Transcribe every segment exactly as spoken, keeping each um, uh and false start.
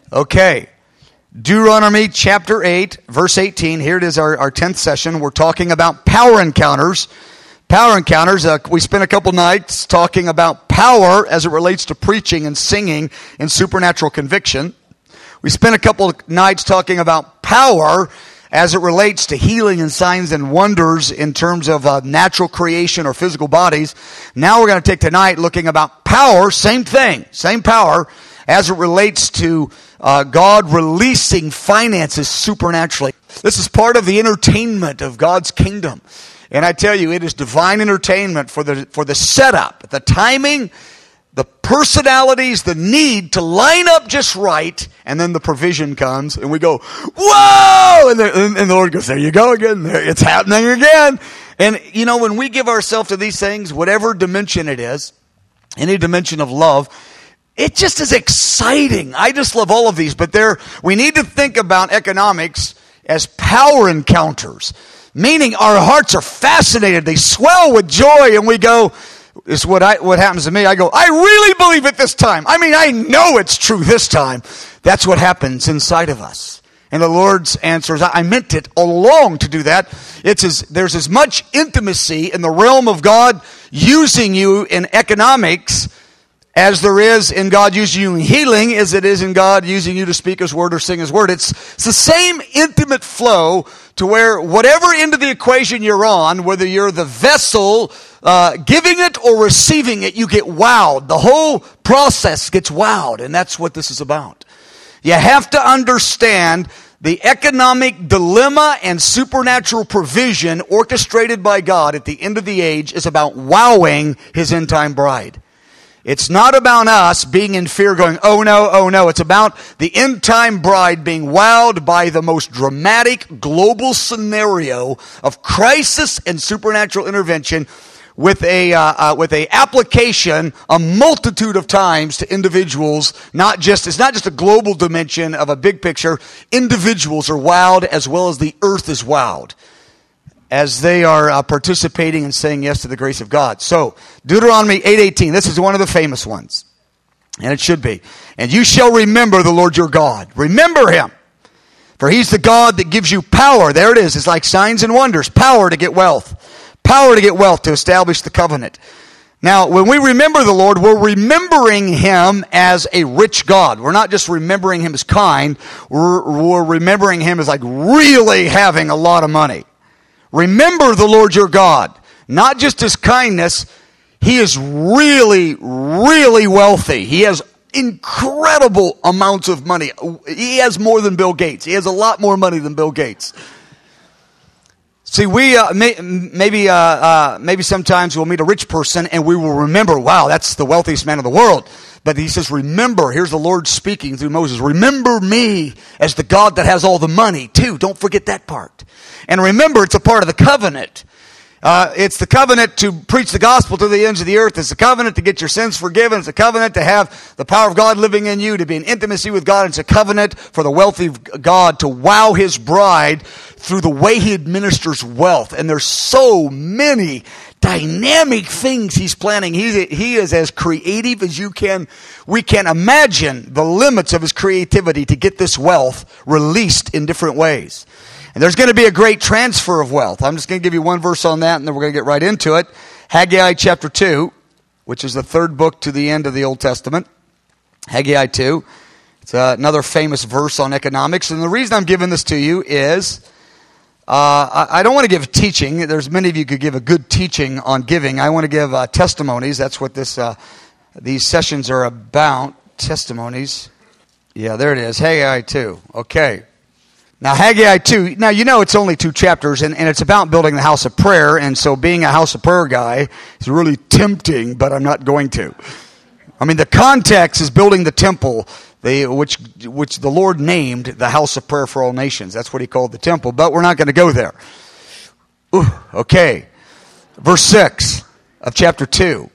Okay. Deuteronomy chapter eight, verse eighteen. Here it is, our, our tenth session. We're talking about power encounters. Power encounters. Uh, we spent a couple nights talking about power as it relates to preaching and singing and supernatural conviction. We spent a couple of nights talking about power as it relates to healing and signs and wonders in terms of uh, natural creation or physical bodies. Now we're going to take tonight looking about power, same thing, same power, as it relates to uh, God releasing finances supernaturally. This is part of the entertainment of God's kingdom. And I tell you, it is divine entertainment for the for the setup, the timing, the personalities, the need to line up just right, and then the provision comes, and we go, whoa! And the, and the Lord goes, there you go again. There, it's happening again. And, you know, when we give ourselves to these things, whatever dimension it is, any dimension of love, it just is exciting. I just love all of these, but there we need to think about economics as power encounters. Meaning our hearts are fascinated. They swell with joy, and we go, this is what I what happens to me. I go, I really believe it this time. I mean, I know it's true this time. That's what happens inside of us. And the Lord's answer is, I meant it all along to do that. It's as, there's as much intimacy in the realm of God using you in economics as there is in God using you in healing, as it is in God using you to speak His word or sing His word. It's, it's the same intimate flow to where whatever end of the equation you're on, whether you're the vessel uh, giving it or receiving it, you get wowed. The whole process gets wowed, and that's what this is about. You have to understand the economic dilemma and supernatural provision orchestrated by God at the end of the age is about wowing His end-time bride. It's not about us being in fear going, oh no, oh no. It's about the end-time bride being wowed by the most dramatic global scenario of crisis and supernatural intervention with a uh, uh, with a application a multitude of times to individuals. Not just It's not just a global dimension of a big picture. Individuals are wowed as well as the earth is wowed as they are uh, participating and saying yes to the grace of God. So, Deuteronomy eight eighteen, this is one of the famous ones. And it should be. And you shall remember the Lord your God. Remember Him. For He's the God that gives you power. There it is. It's like signs and wonders. Power to get wealth. Power to get wealth, to establish the covenant. Now, when we remember the Lord, we're remembering Him as a rich God. We're not just remembering Him as kind. We're, we're remembering Him as like really having a lot of money. Remember the Lord your God, not just His kindness. He is really, really wealthy. He has incredible amounts of money. He has more than Bill Gates. He has a lot more money than Bill Gates. See, we uh, may, maybe uh, uh, maybe sometimes we'll meet a rich person and we will remember, wow, that's the wealthiest man in the world. But He says, remember, here's the Lord speaking through Moses, remember me as the God that has all the money too. Don't forget that part. And remember, it's a part of the covenant. Uh, it's the covenant to preach the gospel to the ends of the earth. It's the covenant to get your sins forgiven. It's a covenant to have the power of God living in you, to be in intimacy with God. It's a covenant for the wealthy God to wow His bride through the way He administers wealth. And there's so many dynamic things He's planning. He, he is as creative as you can. We can imagine the limits of His creativity to get this wealth released in different ways. And there's going to be a great transfer of wealth. I'm just going to give you one verse on that, and then we're going to get right into it. Haggai chapter two, which is the third book to the end of the Old Testament. Haggai two. It's uh, another famous verse on economics. And the reason I'm giving this to you is uh, I, I don't want to give teaching. There's many of you could give a good teaching on giving. I want to give uh, testimonies. That's what this uh, these sessions are about. Testimonies. Yeah, there it is. Haggai two. Okay. Now, Haggai two, now you know it's only two chapters, and, and it's about building the house of prayer, and so being a house of prayer guy is really tempting, but I'm not going to. I mean, the context is building the temple, the, which which the Lord named the house of prayer for all nations. That's what He called the temple, but we're not going to go there. Ooh, okay, verse six of chapter two.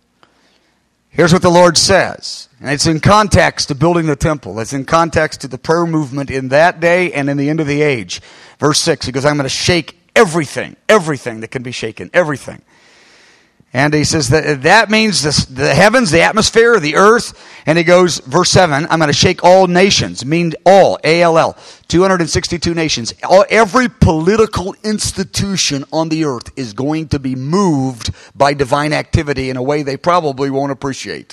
Here's what the Lord says, and it's in context to building the temple. It's in context to the prayer movement in that day and in the end of the age. Verse six, He goes, I'm going to shake everything, everything that can be shaken, everything. And he says that that means the, the heavens, the atmosphere, the earth. And he goes, verse seven, I'm going to shake all nations. Mean all, A L L, two hundred sixty-two nations. All, every political institution on the earth is going to be moved by divine activity in a way they probably won't appreciate.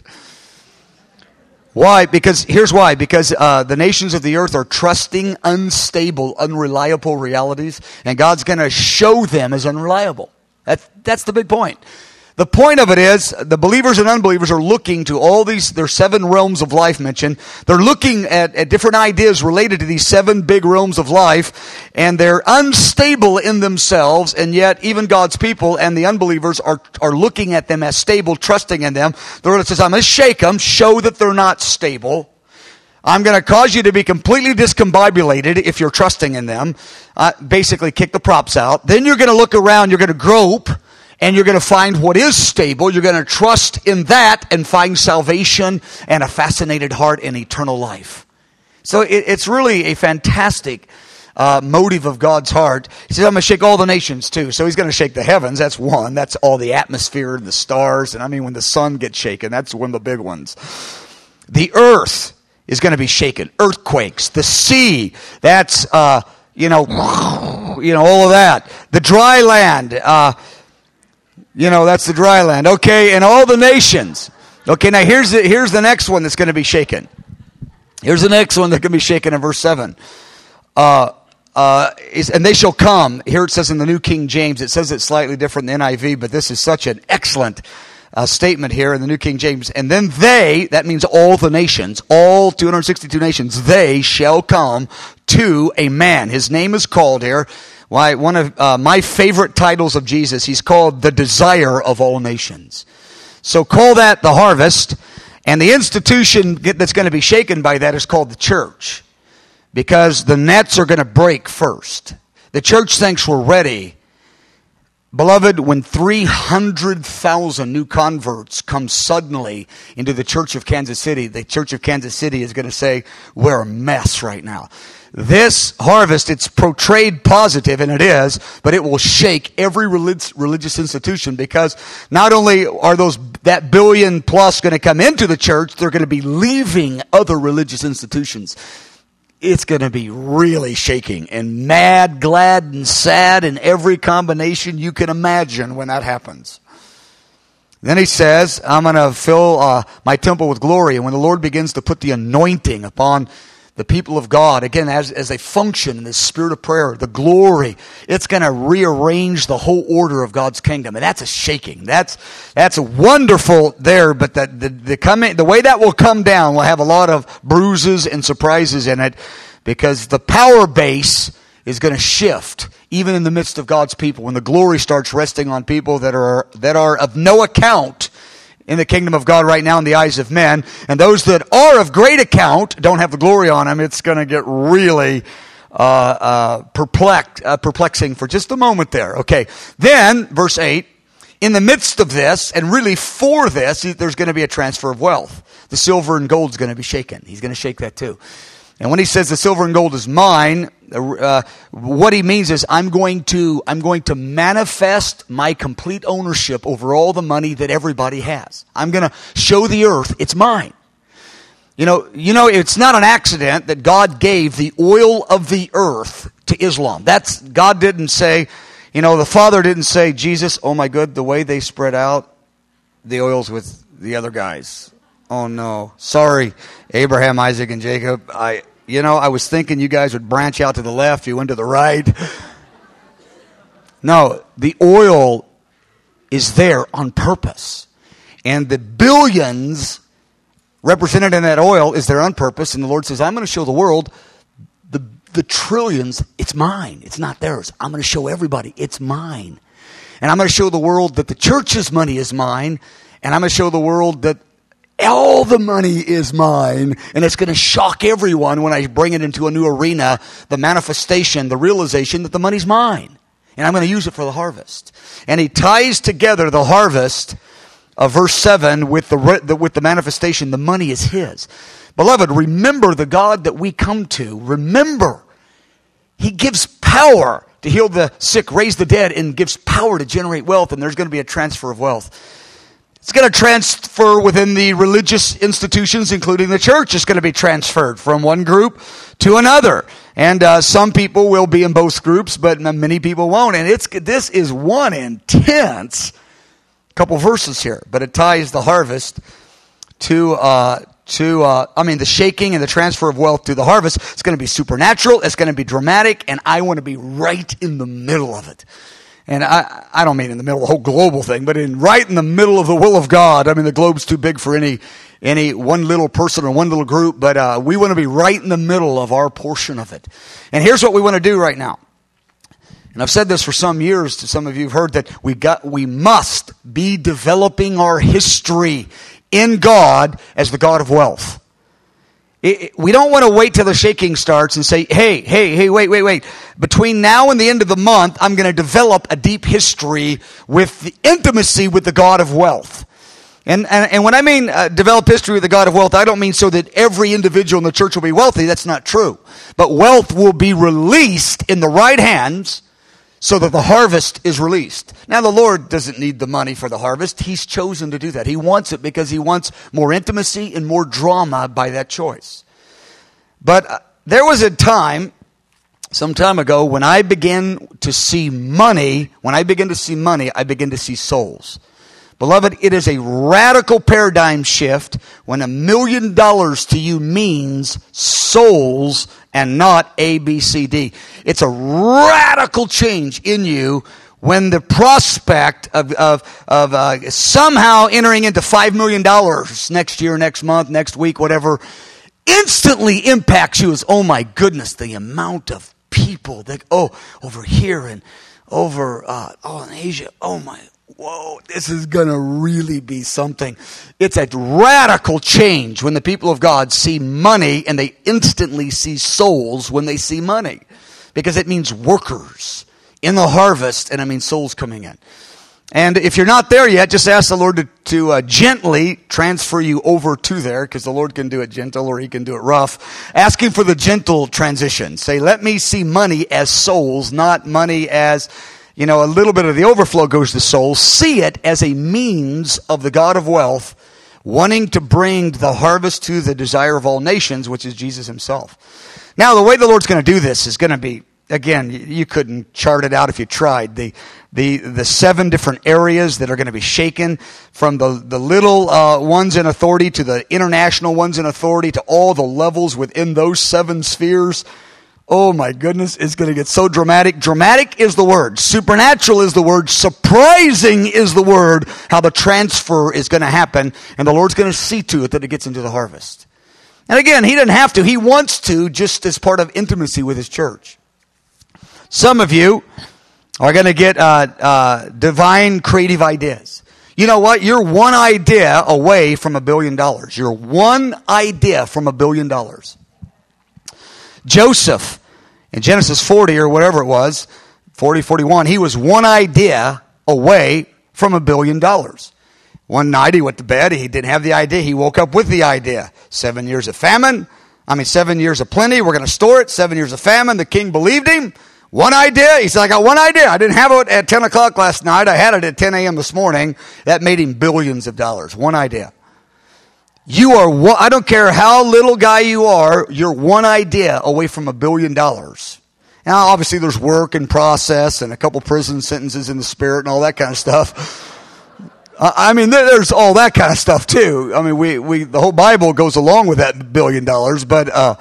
Why? Because, here's why. Because uh, the nations of the earth are trusting unstable, unreliable realities. And God's going to show them as unreliable. That, that's the big point. The point of it is, the believers and unbelievers are looking to all these, there's seven realms of life mentioned. They're looking at, at different ideas related to these seven big realms of life, and they're unstable in themselves, and yet even God's people and the unbelievers are, are looking at them as stable, trusting in them. The Lord says, I'm going to shake them, show that they're not stable. I'm going to cause you to be completely discombobulated if you're trusting in them. Uh, basically, kick the props out. Then you're going to look around, you're going to grope, and you're going to find what is stable. You're going to trust in that and find salvation and a fascinated heart and eternal life. So it, it's really a fantastic uh, motive of God's heart. He says, I'm going to shake all the nations too. So he's going to shake the heavens. That's one. That's all the atmosphere and the stars. And I mean, when the sun gets shaken, that's one of the big ones. The earth is going to be shaken. Earthquakes. The sea. That's, uh, you know, you know, all of that. The dry land. Uh, You know, that's the dry land. Okay, and all the nations. Okay, now here's the, here's the next one that's going to be shaken. Here's the next one that can be shaken in verse seven. Uh, uh, is, and they shall come. Here it says in the New King James. It says it's slightly different than N I V, but this is such an excellent uh, statement here in the New King James. And then they, that means all the nations, all two hundred sixty-two nations, they shall come to a man. His name is called here. Why, one of uh, my favorite titles of Jesus, he's called the desire of all nations. So call that the harvest, and the institution that's going to be shaken by that is called the church, because the nets are going to break first. The church thinks we're ready. Beloved, when three hundred thousand new converts come suddenly into the Church of Kansas City, the Church of Kansas City is going to say, we're a mess right now. This harvest, it's portrayed positive, and it is, but it will shake every relig- religious institution, because not only are those that billion plus going to come into the church, they're going to be leaving other religious institutions. It's going to be really shaking and mad, glad, and sad in every combination you can imagine when that happens. Then he says, I'm going to fill uh, my temple with glory. And when the Lord begins to put the anointing upon the people of God, again, as, as they function in this spirit of prayer, the glory, it's going to rearrange the whole order of God's kingdom. And that's a shaking. That's that's wonderful there, but that the, the, coming, the way that will come down will have a lot of bruises and surprises in it, because the power base is going to shift even in the midst of God's people. When the glory starts resting on people that are that are of no account in the kingdom of God right now in the eyes of men, and those that are of great account don't have the glory on them, it's going to get really uh, uh, perplex, uh, perplexing for just a moment there. Okay, then, verse eight, in the midst of this, and really for this, there's going to be a transfer of wealth. The silver and gold is going to be shaken. He's going to shake that too. And when he says the silver and gold is mine, uh, what he means is I'm going to I'm going to manifest my complete ownership over all the money that everybody has. I'm going to show the earth it's mine. You know, you know, it's not an accident that God gave the oil of the earth to Islam. That's God didn't say, you know, the Father didn't say, Jesus, oh my good, the way they spread out the oils with the other guys. Oh no, sorry, Abraham, Isaac, and Jacob. I, you know, I was thinking you guys would branch out to the left, you went to the right. No, the oil is there on purpose. And the billions represented in that oil is there on purpose. And the Lord says, I'm going to show the world the, the trillions, it's mine. It's not theirs. I'm going to show everybody it's mine. And I'm going to show the world that the church's money is mine. And I'm going to show the world that all the money is mine, and it's going to shock everyone when I bring it into a new arena, the manifestation, the realization that the money's mine, and I'm going to use it for the harvest. And he ties together the harvest of verse seven with the, the with the manifestation. The money is his. Beloved, remember the God that we come to. Remember, he gives power power to heal the sick, raise the dead, and gives power to generate wealth, and there's going to be a transfer of wealth. It's going to transfer within the religious institutions, including the church. It's going to be transferred from one group to another. And uh, some people will be in both groups, but many people won't. And it's this is one intense couple verses here, but it ties the harvest to uh, to uh, I mean the shaking and the transfer of wealth to the harvest. It's going to be supernatural. It's going to be dramatic, and I want to be right in the middle of it. And I, I don't mean in the middle of the whole global thing, but in right in the middle of the will of God. I mean, the globe's too big for any any one little person or one little group, but uh, we want to be right in the middle of our portion of it. And here's what we want to do right now. And I've said this for some years to some of you who've heard that we got we must be developing our history in God as the God of wealth. We don't want to wait till the shaking starts and say, hey, hey, hey, wait, wait, wait. Between now and the end of the month, I'm going to develop a deep history with the intimacy with the God of wealth. And, and, and when I mean uh, develop history with the God of wealth, I don't mean so that every individual in the church will be wealthy. That's not true. But wealth will be released in the right hands so that the harvest is released. Now, the Lord doesn't need the money for the harvest. He's chosen to do that. He wants it because he wants more intimacy and more drama by that choice. But uh, there was a time, some time ago, when I began to see money, when I begin to see money, I begin to see souls. Beloved, it is a radical paradigm shift when a million dollars to you means souls and not A, B, C, D. It's a radical change in you when the prospect of, of, of uh, somehow entering into five million dollars next year, next month, next week, whatever, instantly impacts you as, oh my goodness, the amount of people that, oh, over here and over, uh, oh, in Asia, oh my, whoa, this is going to really be something. It's a radical change when the people of God see money and they instantly see souls when they see money. Because it means workers in the harvest and it means souls coming in. And if you're not there yet, just ask the Lord to, to uh, gently transfer you over to there, because the Lord can do it gentle or he can do it rough. Ask him for the gentle transition. Say, let me see money as souls, not money as, you know, a little bit of the overflow goes to souls. See it as a means of the God of wealth wanting to bring the harvest to the desire of all nations, which is Jesus himself. Now, the way the Lord's going to do this is going to be, again, you couldn't chart it out if you tried. The the the seven different areas that are going to be shaken, from the, the little uh, ones in authority to the international ones in authority to all the levels within those seven spheres. Oh my goodness, it's going to get so dramatic. Dramatic is the word. Supernatural is the word. Surprising is the word, how the transfer is going to happen. And the Lord's going to see to it that it gets into the harvest. And again, he doesn't have to. He wants to, just as part of intimacy with his church. Some of you are going to get uh, uh, divine creative ideas. You know what? You're one idea away from a billion dollars. You're one idea from a billion dollars. Joseph, in Genesis forty or whatever it was, forty, forty-one, he was one idea away from a billion dollars. One night he went to bed, he didn't have the idea, he woke up with the idea. Seven years of famine, I mean seven years of plenty, we're going to store it. Seven years of famine, the king believed him. One idea, he said, I got one idea. I didn't have it at ten o'clock last night, I had it at ten a.m. this morning. That made him billions of dollars. One idea. You are, one, I don't care how little guy you are, you're one idea away from a billion dollars. Now, obviously, there's work and process and a couple prison sentences in the spirit and all that kind of stuff. I mean, there's all that kind of stuff too. I mean, we, we the whole Bible goes along with that billion dollars. But uh,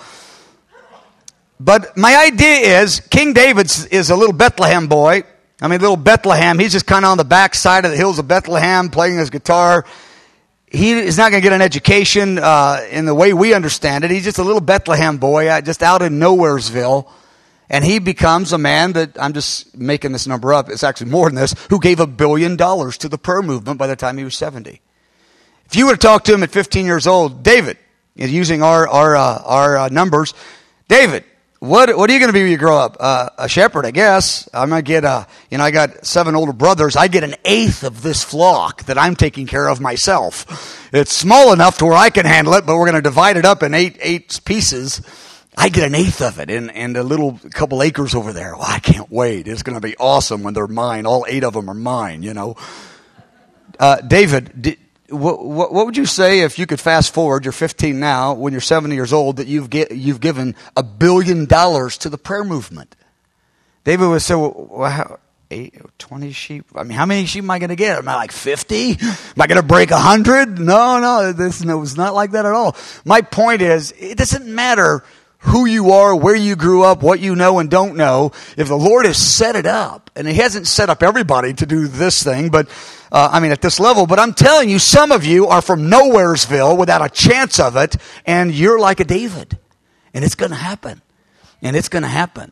but my idea is, King David is a little Bethlehem boy. I mean, little Bethlehem. He's just kind of on the back side of the hills of Bethlehem playing his guitar. He is not going to get an education uh, in the way we understand it. He's just a little Bethlehem boy, uh, just out in Nowheresville. And he becomes a man that, I'm just making this number up, it's actually more than this, who gave a billion dollars to the prayer movement by the time he was seventy. If you would have talked to him at fifteen years old, David, using our our uh, our uh, numbers, David, What what are you going to be when you grow up? Uh, a shepherd, I guess. I'm going to get a, you know, I got seven older brothers. I get an eighth of this flock that I'm taking care of myself. It's small enough to where I can handle it, but we're going to divide it up in eight eight pieces. I get an eighth of it and, and a little couple acres over there. Well, I can't wait. It's going to be awesome when they're mine. All eight of them are mine, you know. Uh, David, did, what, what, what would you say if you could fast forward, you're fifteen now, when you're seventy years old, that you've, get, you've given a billion dollars to the prayer movement? David would say, well, how, eight, twenty sheep? I mean, how many sheep am I going to get? Am I like fifty? Am I going to break one hundred? No, no, this no, it's not like that at all. My point is, it doesn't matter who you are, where you grew up, what you know and don't know. If the Lord has set it up, and He hasn't set up everybody to do this thing, but uh, I mean at this level, but I'm telling you, some of you are from Nowheresville without a chance of it, and you're like a David. And it's going to happen. And it's going to happen.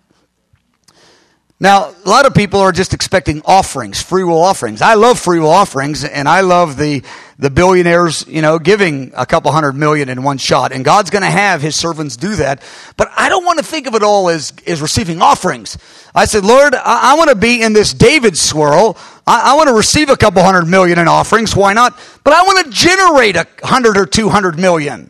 Now, a lot of people are just expecting offerings, free will offerings. I love free will offerings, and I love the, the billionaires, you know, giving a couple hundred million in one shot. And God's going to have His servants do that. But I don't want to think of it all as, as receiving offerings. I said, Lord, I, I want to be in this David swirl. I, I want to receive a couple hundred million in offerings. Why not? But I want to generate a hundred or two hundred million.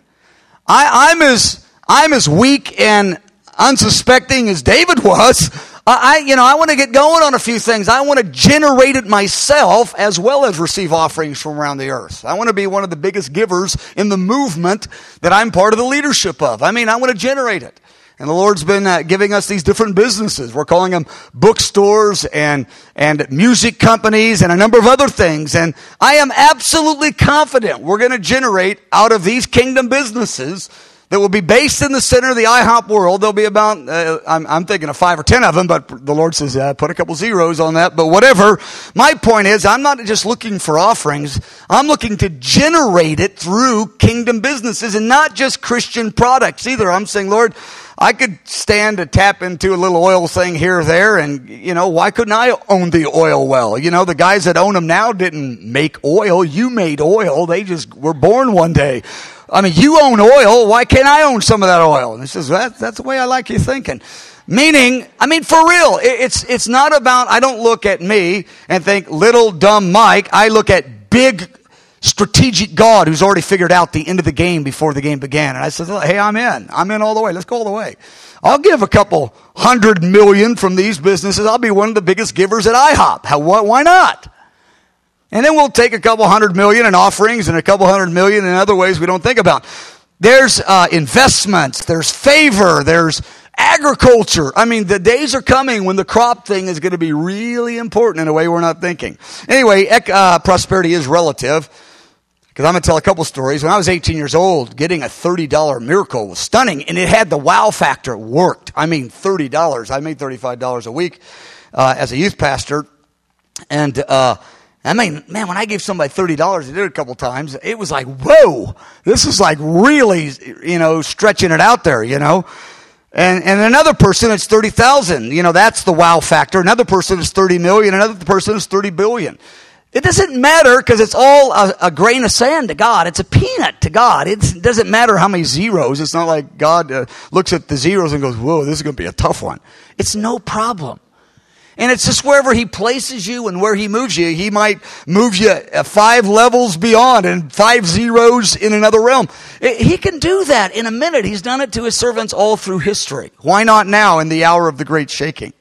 I, I'm as I'm as weak and unsuspecting as David was. I, you know, I want to get going on a few things. I want to generate it myself as well as receive offerings from around the earth. I want to be one of the biggest givers in the movement that I'm part of the leadership of. I mean, I want to generate it. And the Lord's been uh, giving us these different businesses. We're calling them bookstores and, and music companies and a number of other things. And I am absolutely confident we're going to generate out of these kingdom businesses that will be based in the center of the IHOP world. There'll be about, uh, I'm, I'm thinking of five or ten of them, but the Lord says, uh, put a couple zeros on that. But whatever. My point is, I'm not just looking for offerings. I'm looking to generate it through kingdom businesses and not just Christian products either. I'm saying, Lord, I could stand to tap into a little oil thing here or there, and, you know, why couldn't I own the oil well? You know, the guys that own them now didn't make oil. You made oil. They just were born one day. I mean, you own oil. Why can't I own some of that oil? And he says, that, that's the way I like you thinking. Meaning, I mean, for real, it's it's not about, I don't look at me and think, little dumb Mike. I look at big strategic God who's already figured out the end of the game before the game began. And I said, hey, I'm in. I'm in all the way. Let's go all the way. I'll give a couple hundred million from these businesses. I'll be one of the biggest givers at IHOP. How, why not? And then we'll take a couple hundred million in offerings and a couple hundred million in other ways we don't think about. There's uh, investments. There's favor. There's agriculture. I mean, the days are coming when the crop thing is going to be really important in a way we're not thinking. Anyway, uh, prosperity is relative. Because I'm going to tell a couple stories. When I was eighteen years old, getting a thirty dollar miracle was stunning. And it had the wow factor. It worked. I mean, thirty dollars. I made thirty-five dollars a week uh, as a youth pastor. And uh I mean, man, when I gave somebody thirty dollars, I did it a couple times, it was like, whoa, this is like really, you know, stretching it out there, you know. And and another person, it's thirty thousand. You know, that's the wow factor. Another person is thirty million. Another person is thirty billion. It doesn't matter because it's all a, a grain of sand to God. It's a peanut to God. It's, it doesn't matter how many zeros. It's not like God uh, looks at the zeros and goes, whoa, this is going to be a tough one. It's no problem. And it's just wherever He places you and where He moves you. He might move you five levels beyond and five zeros in another realm. He can do that in a minute. He's done it to His servants all through history. Why not now in the hour of the great shaking?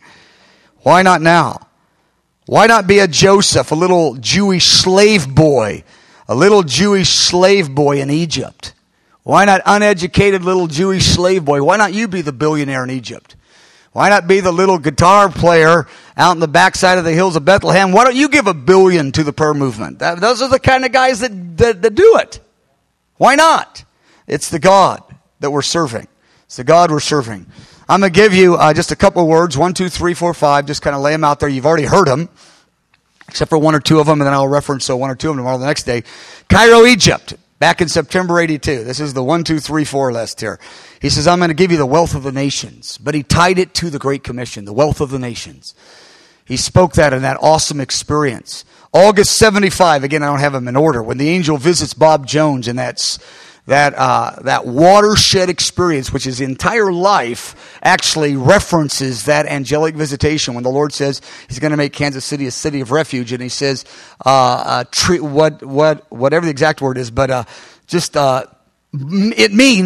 Why not now? Why not be a Joseph, a little Jewish slave boy, a little Jewish slave boy in Egypt? Why not uneducated little Jewish slave boy? Why not you be the billionaire in Egypt? Why not be the little guitar player out in the backside of the hills of Bethlehem? Why don't you give a billion to the prayer movement? That, those are the kind of guys that, that, that do it. Why not? It's the God that we're serving. It's the God we're serving. I'm going to give you uh, just a couple words. One, two, three, four, five. Just kind of lay them out there. You've already heard them, except for one or two of them, and then I'll reference so one or two of them tomorrow the next day. Cairo, Egypt. Back in September eighty-two. This is the one, two, three, four list here. He says, I'm going to give you the wealth of the nations. But he tied it to the Great Commission, the wealth of the nations. He spoke that in that awesome experience. August seventy-five, again, I don't have them in order, when the angel visits Bob Jones and that's that uh, that watershed experience, which his entire life actually references that angelic visitation when the Lord says He's going to make Kansas City a city of refuge, and He says, uh, uh, tre- what what whatever the exact word is, but uh, just uh, it means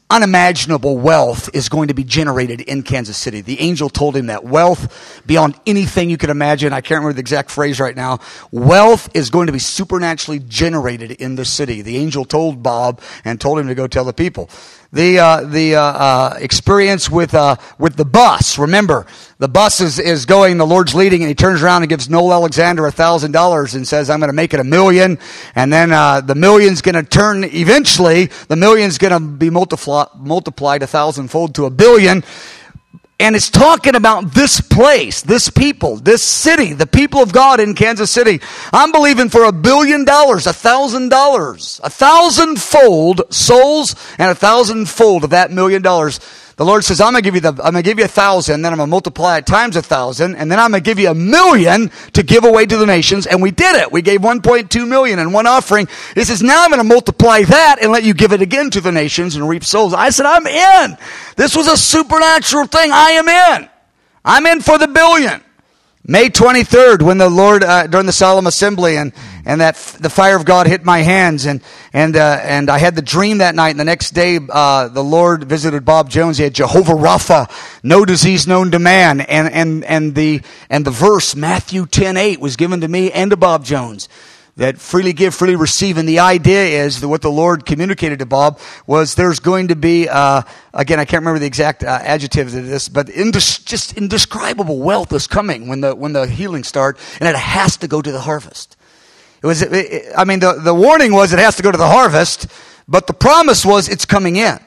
unimaginable wealth is going to be generated in Kansas City. The angel told him that wealth beyond anything you could imagine. I can't remember the exact phrase right now. Wealth is going to be supernaturally generated in the city. The angel told Bob and told him to go tell the people. The uh, the uh, uh, experience with uh, with the bus. Remember, the bus is, is going. The Lord's leading, and he turns around and gives Noel Alexander a thousand dollars and says, "I'm going to make it a million." And then uh, the million's going to turn. Eventually, the million's going to be multiply, multiplied a thousandfold to a billion. And it's talking about this place, this people, this city, the people of God in Kansas City. I'm believing for a billion dollars, a thousand dollars, a thousandfold souls and a thousandfold of that million dollars. The Lord says, I'm going to give you the, I'm going to give you a thousand, then I'm going to multiply it times a thousand, and then I'm going to give you a million to give away to the nations. And we did it. We gave one point two million in one offering. He says, now I'm going to multiply that and let you give it again to the nations and reap souls. I said, I'm in. This was a supernatural thing. I am in. I'm in for the billion. May twenty-third, when the Lord, uh, during the solemn assembly, and, and that f- the fire of God hit my hands, and and uh, and I had the dream that night, and the next day, uh, the Lord visited Bob Jones. He had Jehovah Rapha, no disease known to man, and and and the and the verse Matthew ten eight was given to me and to Bob Jones. That freely give, freely receive. And the idea is that what the Lord communicated to Bob was there's going to be, uh, again, I can't remember the exact uh, adjectives of this, but indis- just indescribable wealth is coming when the when the healing starts, and it has to go to the harvest. It was, it, it, I mean, the, the warning was it has to go to the harvest, but the promise was it's coming in.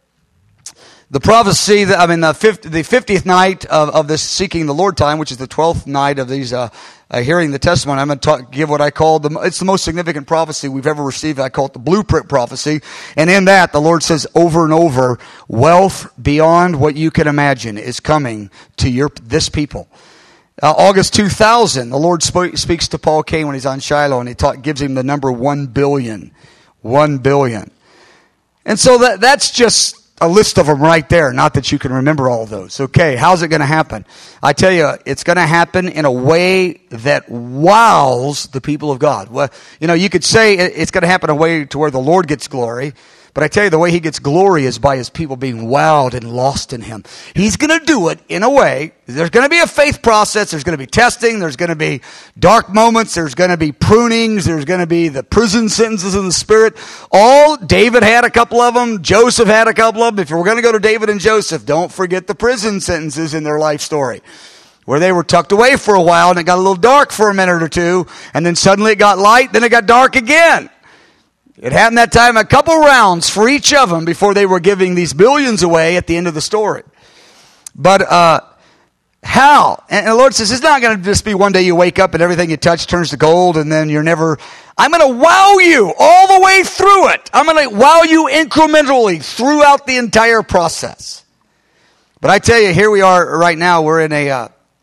The prophecy, that, I mean, the, fiftieth, the fiftieth night of, of this Seeking the Lord time, which is the twelfth night of these uh, uh, hearing the testimony, I'm going to talk, give what I call, the, it's the most significant prophecy we've ever received. I call it the blueprint prophecy. And in that, the Lord says over and over, wealth beyond what you can imagine is coming to your this people. Uh, August two thousand, the Lord sp- speaks to Paul Cain when he's on Shiloh, and he talk, gives him the number one billion. One billion. And so that that's just a list of them right there. Not that you can remember all of those. Okay, how's it going to happen? I tell you, it's going to happen in a way that wows the people of God. Well, you know, you could say it's going to happen in a way to where the Lord gets glory. But I tell you, the way he gets glory is by his people being wowed and lost in him. He's going to do it in a way. There's going to be a faith process. There's going to be testing. There's going to be dark moments. There's going to be prunings. There's going to be the prison sentences in the Spirit. All, David had a couple of them. Joseph had a couple of them. If we're going to go to David and Joseph, don't forget the prison sentences in their life story, where they were tucked away for a while and it got a little dark for a minute or two. And then suddenly it got light. Then it got dark again. It happened that time, a couple rounds for each of them before they were giving these billions away at the end of the story. But uh, how? And the Lord says, it's not going to just be one day you wake up and everything you touch turns to gold and then you're never... I'm going to wow you all the way through it. I'm going to wow you incrementally throughout the entire process. But I tell you, here we are right now. We're in a, uh,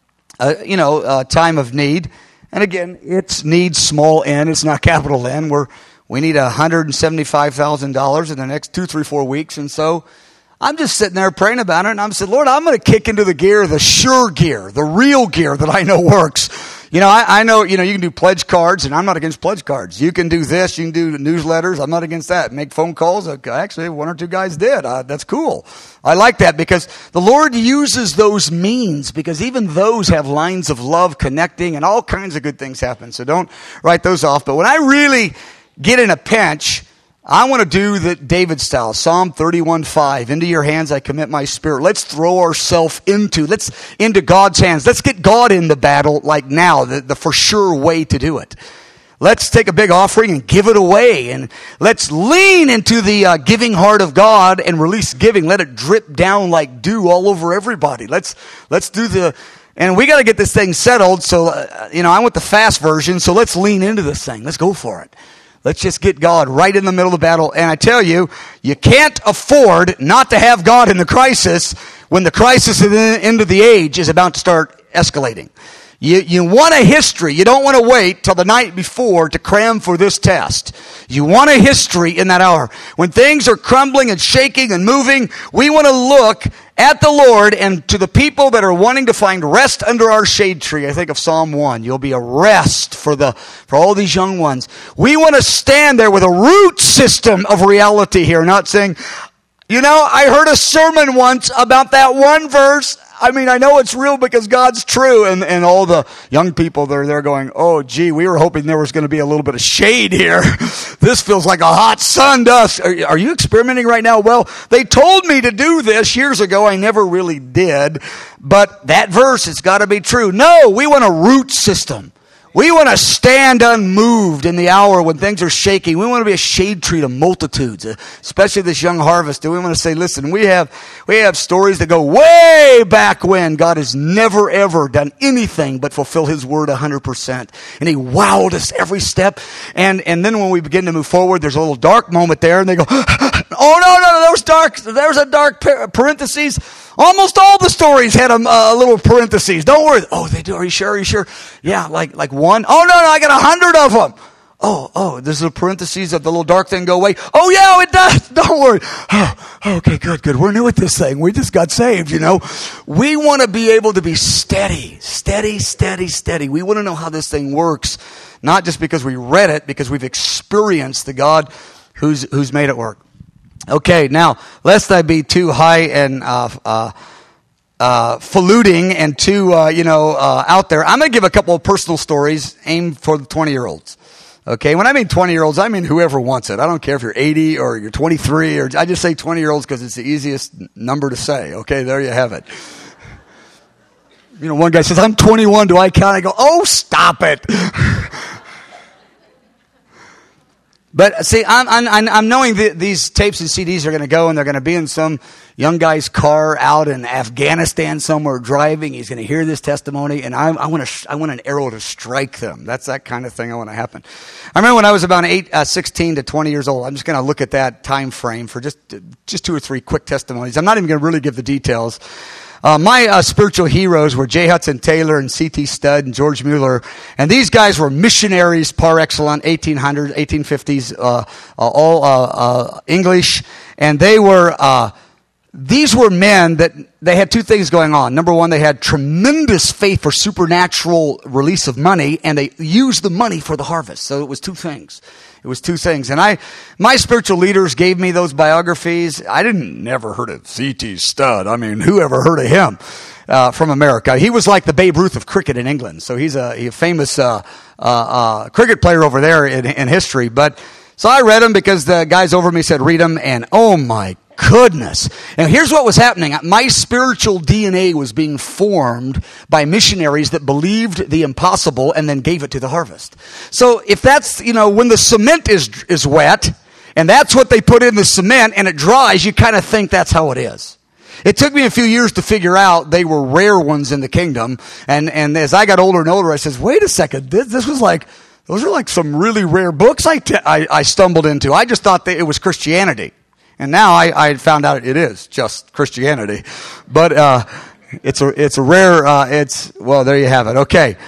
a you know, a time of need. And again, it's need small n. It's not capital N. We're... We need one hundred seventy-five thousand dollars in the next two, three, four weeks. And so I'm just sitting there praying about it. And I'm saying, Lord, I'm going to kick into the gear, the sure gear, the real gear that I know works. You know, I, I know, you know, you can do pledge cards, and I'm not against pledge cards. You can do this. You can do newsletters. I'm not against that. Make phone calls. Actually, one or two guys did. Uh, that's cool. I like that because the Lord uses those means because even those have lines of love connecting and all kinds of good things happen. So don't write those off. But when I really get in a pinch, I want to do the David style. Psalm thirty-one five. Into your hands I commit my spirit. Let's throw ourselves into, let's, into God's hands. Let's get God in the battle like now, the, the for sure way to do it. Let's take a big offering and give it away. And let's lean into the uh, giving heart of God and release giving. Let it drip down like dew all over everybody. Let's, let's do the, and we got to get this thing settled. So, uh, you know, I want the fast version. So let's lean into this thing. Let's go for it. Let's just get God right in the middle of the battle. And I tell you, you can't afford not to have God in the crisis when the crisis at the end of the age is about to start escalating. You, you want a history. You don't want to wait till the night before to cram for this test. You want a history in that hour. When things are crumbling and shaking and moving, we want to look at the Lord and to the people that are wanting to find rest under our shade tree. I think of Psalm one. You'll be a rest for the for all these young ones. We want to stand there with a root system of reality here, not saying, You know, I heard a sermon once about that one verse. I mean, I know it's real because God's true. And, and all the young people that are there going, oh, gee, we were hoping there was going to be a little bit of shade here. This feels like a hot sun to us. Are, are you experimenting right now? Well, they told me to do this years ago. I never really did. But that verse has got to be true. No, we want a root system. We want to stand unmoved in the hour when things are shaking. We want to be a shade tree to multitudes, especially this young harvest. And we want to say, listen, we have we have stories that go way back when God has never, ever done anything but fulfill His word one hundred percent. And He wowed us every step. And, and then when we begin to move forward, there's a little dark moment there. And they go, oh, no, no, there was dark. There's a dark parentheses. Almost all the stories had a, a little parentheses. Don't worry. Oh, they do. Are you sure? Are you sure? Yeah, like like one. Oh, no, no, I got a hundred of them. Oh, oh, does the parentheses of the little dark thing go away? Oh, yeah, it does. Don't worry. Oh, okay, good, good. We're new at this thing. We just got saved, you know. We want to be able to be steady, steady, steady, steady. We want to know how this thing works, not just because we read it, because we've experienced the God who's who's made it work. Okay, now, lest I be too high and uh, uh, uh, faluting and too, uh, you know, uh, out there, I'm going to give a couple of personal stories aimed for the twenty-year-olds. Okay, when I mean twenty-year-olds, I mean whoever wants it. I don't care if you're eighty or you're twenty-three, or I just say twenty-year-olds because it's the easiest number to say. Okay, there you have it. You know, one guy says, I'm twenty-one, do I count? I go, oh, stop it. But see, I'm, I'm, I'm knowing that these tapes and C Ds are going to go, and they're going to be in some young guy's car out in Afghanistan somewhere driving. He's going to hear this testimony, and I, I want to, I want an arrow to strike them. That's that kind of thing I want to happen. I remember when I was about eight, uh, sixteen to twenty years old. I'm just going to look at that time frame for just, just two or three quick testimonies. I'm not even going to really give the details. Uh, my uh, spiritual heroes were J. Hudson Taylor and C T Studd and George Mueller. And these guys were missionaries par excellence, eighteen hundreds, eighteen fifties, uh, uh, all uh, uh, English. And they were, uh, these were men that they had two things going on. Number one, they had tremendous faith for supernatural release of money, and they used the money for the harvest. So it was two things. It was two things. And I, my spiritual leaders gave me those biographies. I didn't never heard of C T Studd. I mean, who ever heard of him uh, from America? He was like the Babe Ruth of cricket in England. So he's a, he's a famous uh, uh, uh, cricket player over there in, in history. But so I read them because the guys over me said, read them. And oh my goodness. And here's what was happening. My spiritual D N A was being formed by missionaries that believed the impossible and then gave it to the harvest. So if that's, you know, when the cement is is wet, and that's what they put in the cement, and it dries, you kind of think that's how it is. It took me a few years to figure out they were rare ones in the kingdom. And, and as I got older and older, I said, wait a second, this, this was like, those are like some really rare books I, t- I, I stumbled into. I just thought that it was Christianity. And now I, I found out it is just Christianity, but uh, it's a it's a rare. Uh, it's well, there you have it. Okay,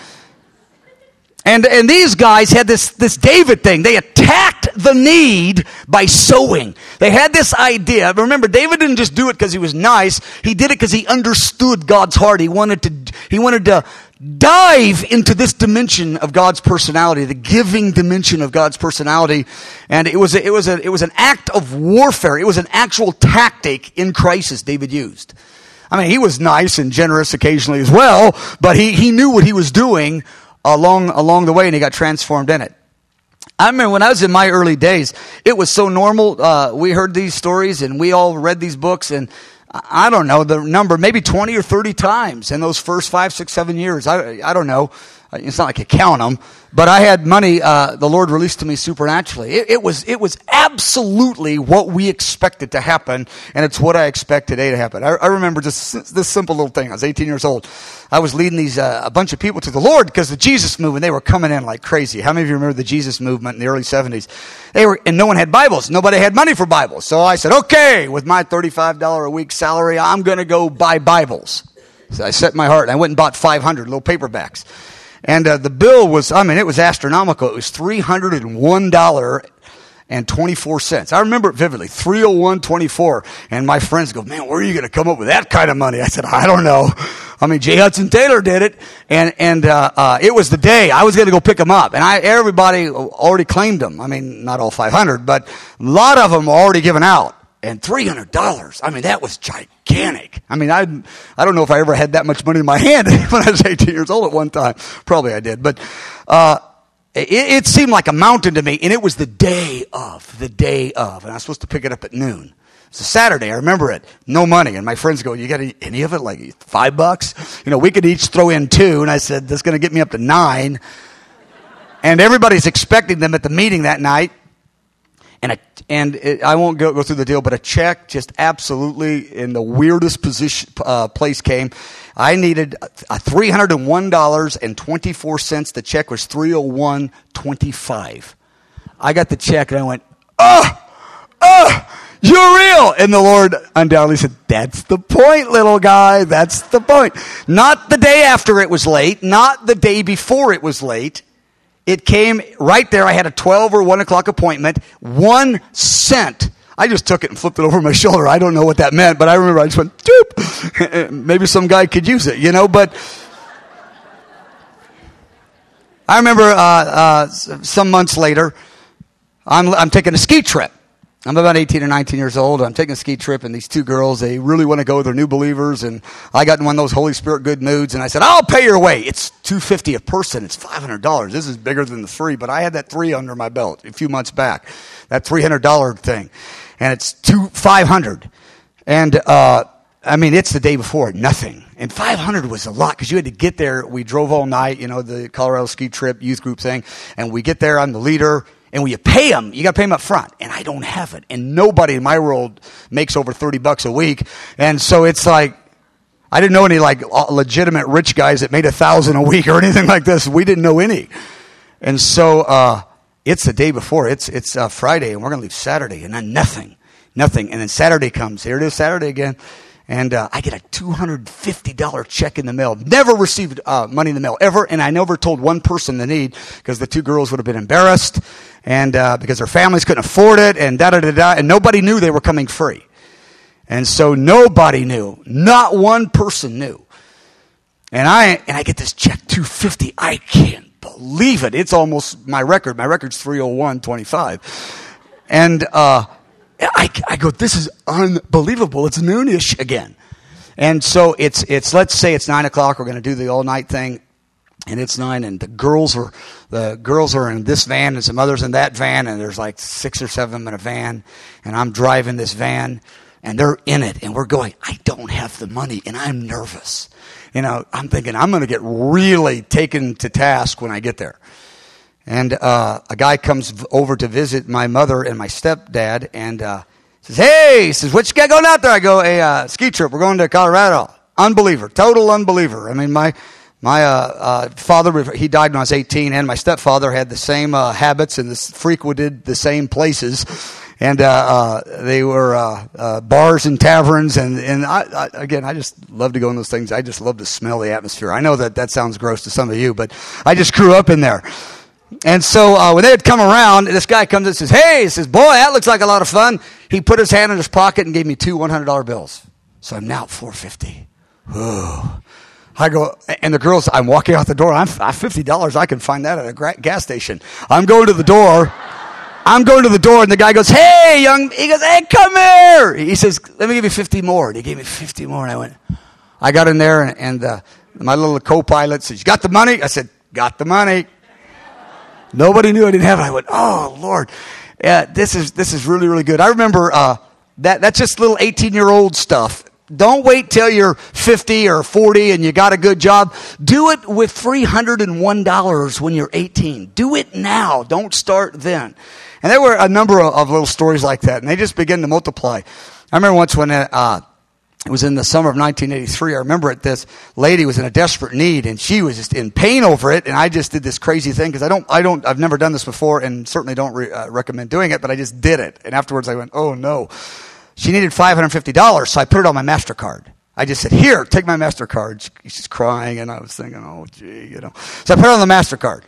and and these guys had this this David thing. They attacked the need by sowing. They had this idea. Remember, David didn't just do it because he was nice. He did it because he understood God's heart. He wanted to. He wanted to dive into this dimension of God's personality, the giving dimension of God's personality. And it was a, it was a, it was an act of warfare. It was an actual tactic in crisis David used. I mean, he was nice and generous occasionally as well, but he, he knew what he was doing along, along the way, and he got transformed in it. I remember when I was in my early days, it was so normal. Uh, we heard these stories and we all read these books, and I don't know the number, maybe twenty or thirty times in those first five, six, seven years. I, I don't know. It's not like I count them, but I had money uh, the Lord released to me supernaturally. It, it was it was absolutely what we expected to happen, and it's what I expect today to happen. I, I remember just this simple little thing. I was eighteen years old. I was leading these uh, a bunch of people to the Lord because the Jesus movement, they were coming in like crazy. How many of you remember the Jesus movement in the early seventies? They were, and no one had Bibles. Nobody had money for Bibles. So I said, okay, with my thirty-five dollars a week salary, I'm going to go buy Bibles. So I set my heart, and I went and bought five hundred little paperbacks. And uh, the bill was, I mean, it was astronomical. It was three hundred one dollars and twenty-four cents. I remember it vividly, three oh one twenty-four. And my friends go, man, where are you going to come up with that kind of money? I said, I don't know. I mean, J. Hudson Taylor did it, and and uh, uh, it was the day I was going to go pick them up. And I everybody already claimed them. I mean, not all five hundred, but a lot of them were already given out. And three hundred dollars, I mean, that was gigantic. I mean, I I don't know if I ever had that much money in my hand when I was eighteen years old at one time. Probably I did. But uh, it, it seemed like a mountain to me. And it was the day of, the day of. And I was supposed to pick it up at noon. It's a Saturday. I remember it. No money. And my friends go, you got any of it? Like five bucks? You know, we could each throw in two. And I said, that's going to get me up to nine. And everybody's expecting them at the meeting that night. And a, and it, I won't go, go through the deal, but a check just absolutely in the weirdest position uh, place came. I needed a three hundred one dollars and twenty-four cents. The check was three hundred one dollars and twenty-five cents. I got the check and I went, oh, oh, you're real. And the Lord undoubtedly said, that's the point, little guy. That's the point. Not the day after it was late. Not the day before it was late. It came right there. I had a twelve or one o'clock appointment. One cent. I just took it and flipped it over my shoulder. I don't know what that meant, but I remember I just went, doop. Maybe some guy could use it, you know, but I remember uh, uh, some months later, I'm, I'm taking a ski trip. I'm about eighteen or nineteen years old. I'm taking a ski trip, and these two girls, they really want to go. They're new believers, and I got in one of those Holy Spirit good moods, and I said, I'll pay your way. It's two hundred fifty dollars a person. It's five hundred dollars. This is bigger than the three, but I had that three under my belt a few months back, that three hundred dollars thing, and it's two five hundred dollars. And, uh, I mean, it's the day before, nothing. And five hundred was a lot because you had to get there. We drove all night, you know, the Colorado ski trip, youth group thing, and we get there. I'm the leader. And when you pay them, you got to pay them up front. And I don't have it. And nobody in my world makes over thirty bucks a week. And so it's like, I didn't know any like legitimate rich guys that made a thousand a week or anything like this. We didn't know any. And so uh, it's the day before. It's it's uh, Friday, and we're going to leave Saturday. And then nothing, nothing. And then Saturday comes. Here it is, Saturday again. And uh, I get a two hundred fifty dollars check in the mail. Never received uh, money in the mail, ever. And I never told one person the need because the two girls would have been embarrassed and uh, because their families couldn't afford it and da-da-da-da. And nobody knew they were coming free. And so nobody knew. Not one person knew. And I and I get this check, two hundred fifty dollars. I can't believe it. It's almost my record. My record's three hundred one twenty-five. And uh I, I go, this is unbelievable. It's noonish again. And so it's, it's let's say it's nine o'clock. We're going to do the all night thing. And it's nine, and the girls are, the girls are in this van and some others in that van. And there's like six or seven of them in a van. And I'm driving this van and they're in it. And we're going, I don't have the money and I'm nervous. You know, I'm thinking I'm going to get really taken to task when I get there. And uh, a guy comes over to visit my mother and my stepdad and uh, says, hey, he says, what you got going out there? I go, a uh, ski trip. We're going to Colorado. Unbeliever, total unbeliever. I mean, my my uh, uh, father, he died when I was eighteen, and my stepfather had the same uh, habits and this, frequented the same places. And uh, uh, they were uh, uh, bars and taverns. And, and I, I, again, I just love to go in those things. I just love to smell the atmosphere. I know that that sounds gross to some of you, but I just grew up in there. And so uh, when they had come around, this guy comes and says, hey, he says, boy, that looks like a lot of fun. He put his hand in his pocket and gave me two one hundred dollar bills. So I'm now at four hundred fifty dollars. Ooh. I go, and the girls, I'm walking out the door. I'm, I'm fifty dollars. I can find that at a gra- gas station. I'm going to the door. I'm going to the door, and the guy goes, hey, young, he goes, hey, come here. He says, let me give you fifty more. And he gave me fifty more. And I went, I got in there, and, and uh, my little co-pilot says, you got the money? I said, got the money. Nobody knew I didn't have it. I went, oh, Lord. Yeah, this is this is really, really good. I remember uh, that that's just little eighteen-year-old stuff. Don't wait till you're fifty or forty and you got a good job. Do it with three hundred one dollars when you're eighteen. Do it now. Don't start then. And there were a number of, of little stories like that, and they just begin to multiply. I remember once when uh, it was in the summer of nineteen eighty-three. I remember it. This lady was in a desperate need, and she was just in pain over it. And I just did this crazy thing because I don't, I don't, I've never done this before, and certainly don't re, uh, recommend doing it. But I just did it, and afterwards I went, "Oh no!" She needed five hundred fifty dollars, so I put it on my MasterCard. I just said, "Here, take my MasterCard." She's crying, and I was thinking, "Oh, gee, you know." So I put it on the MasterCard.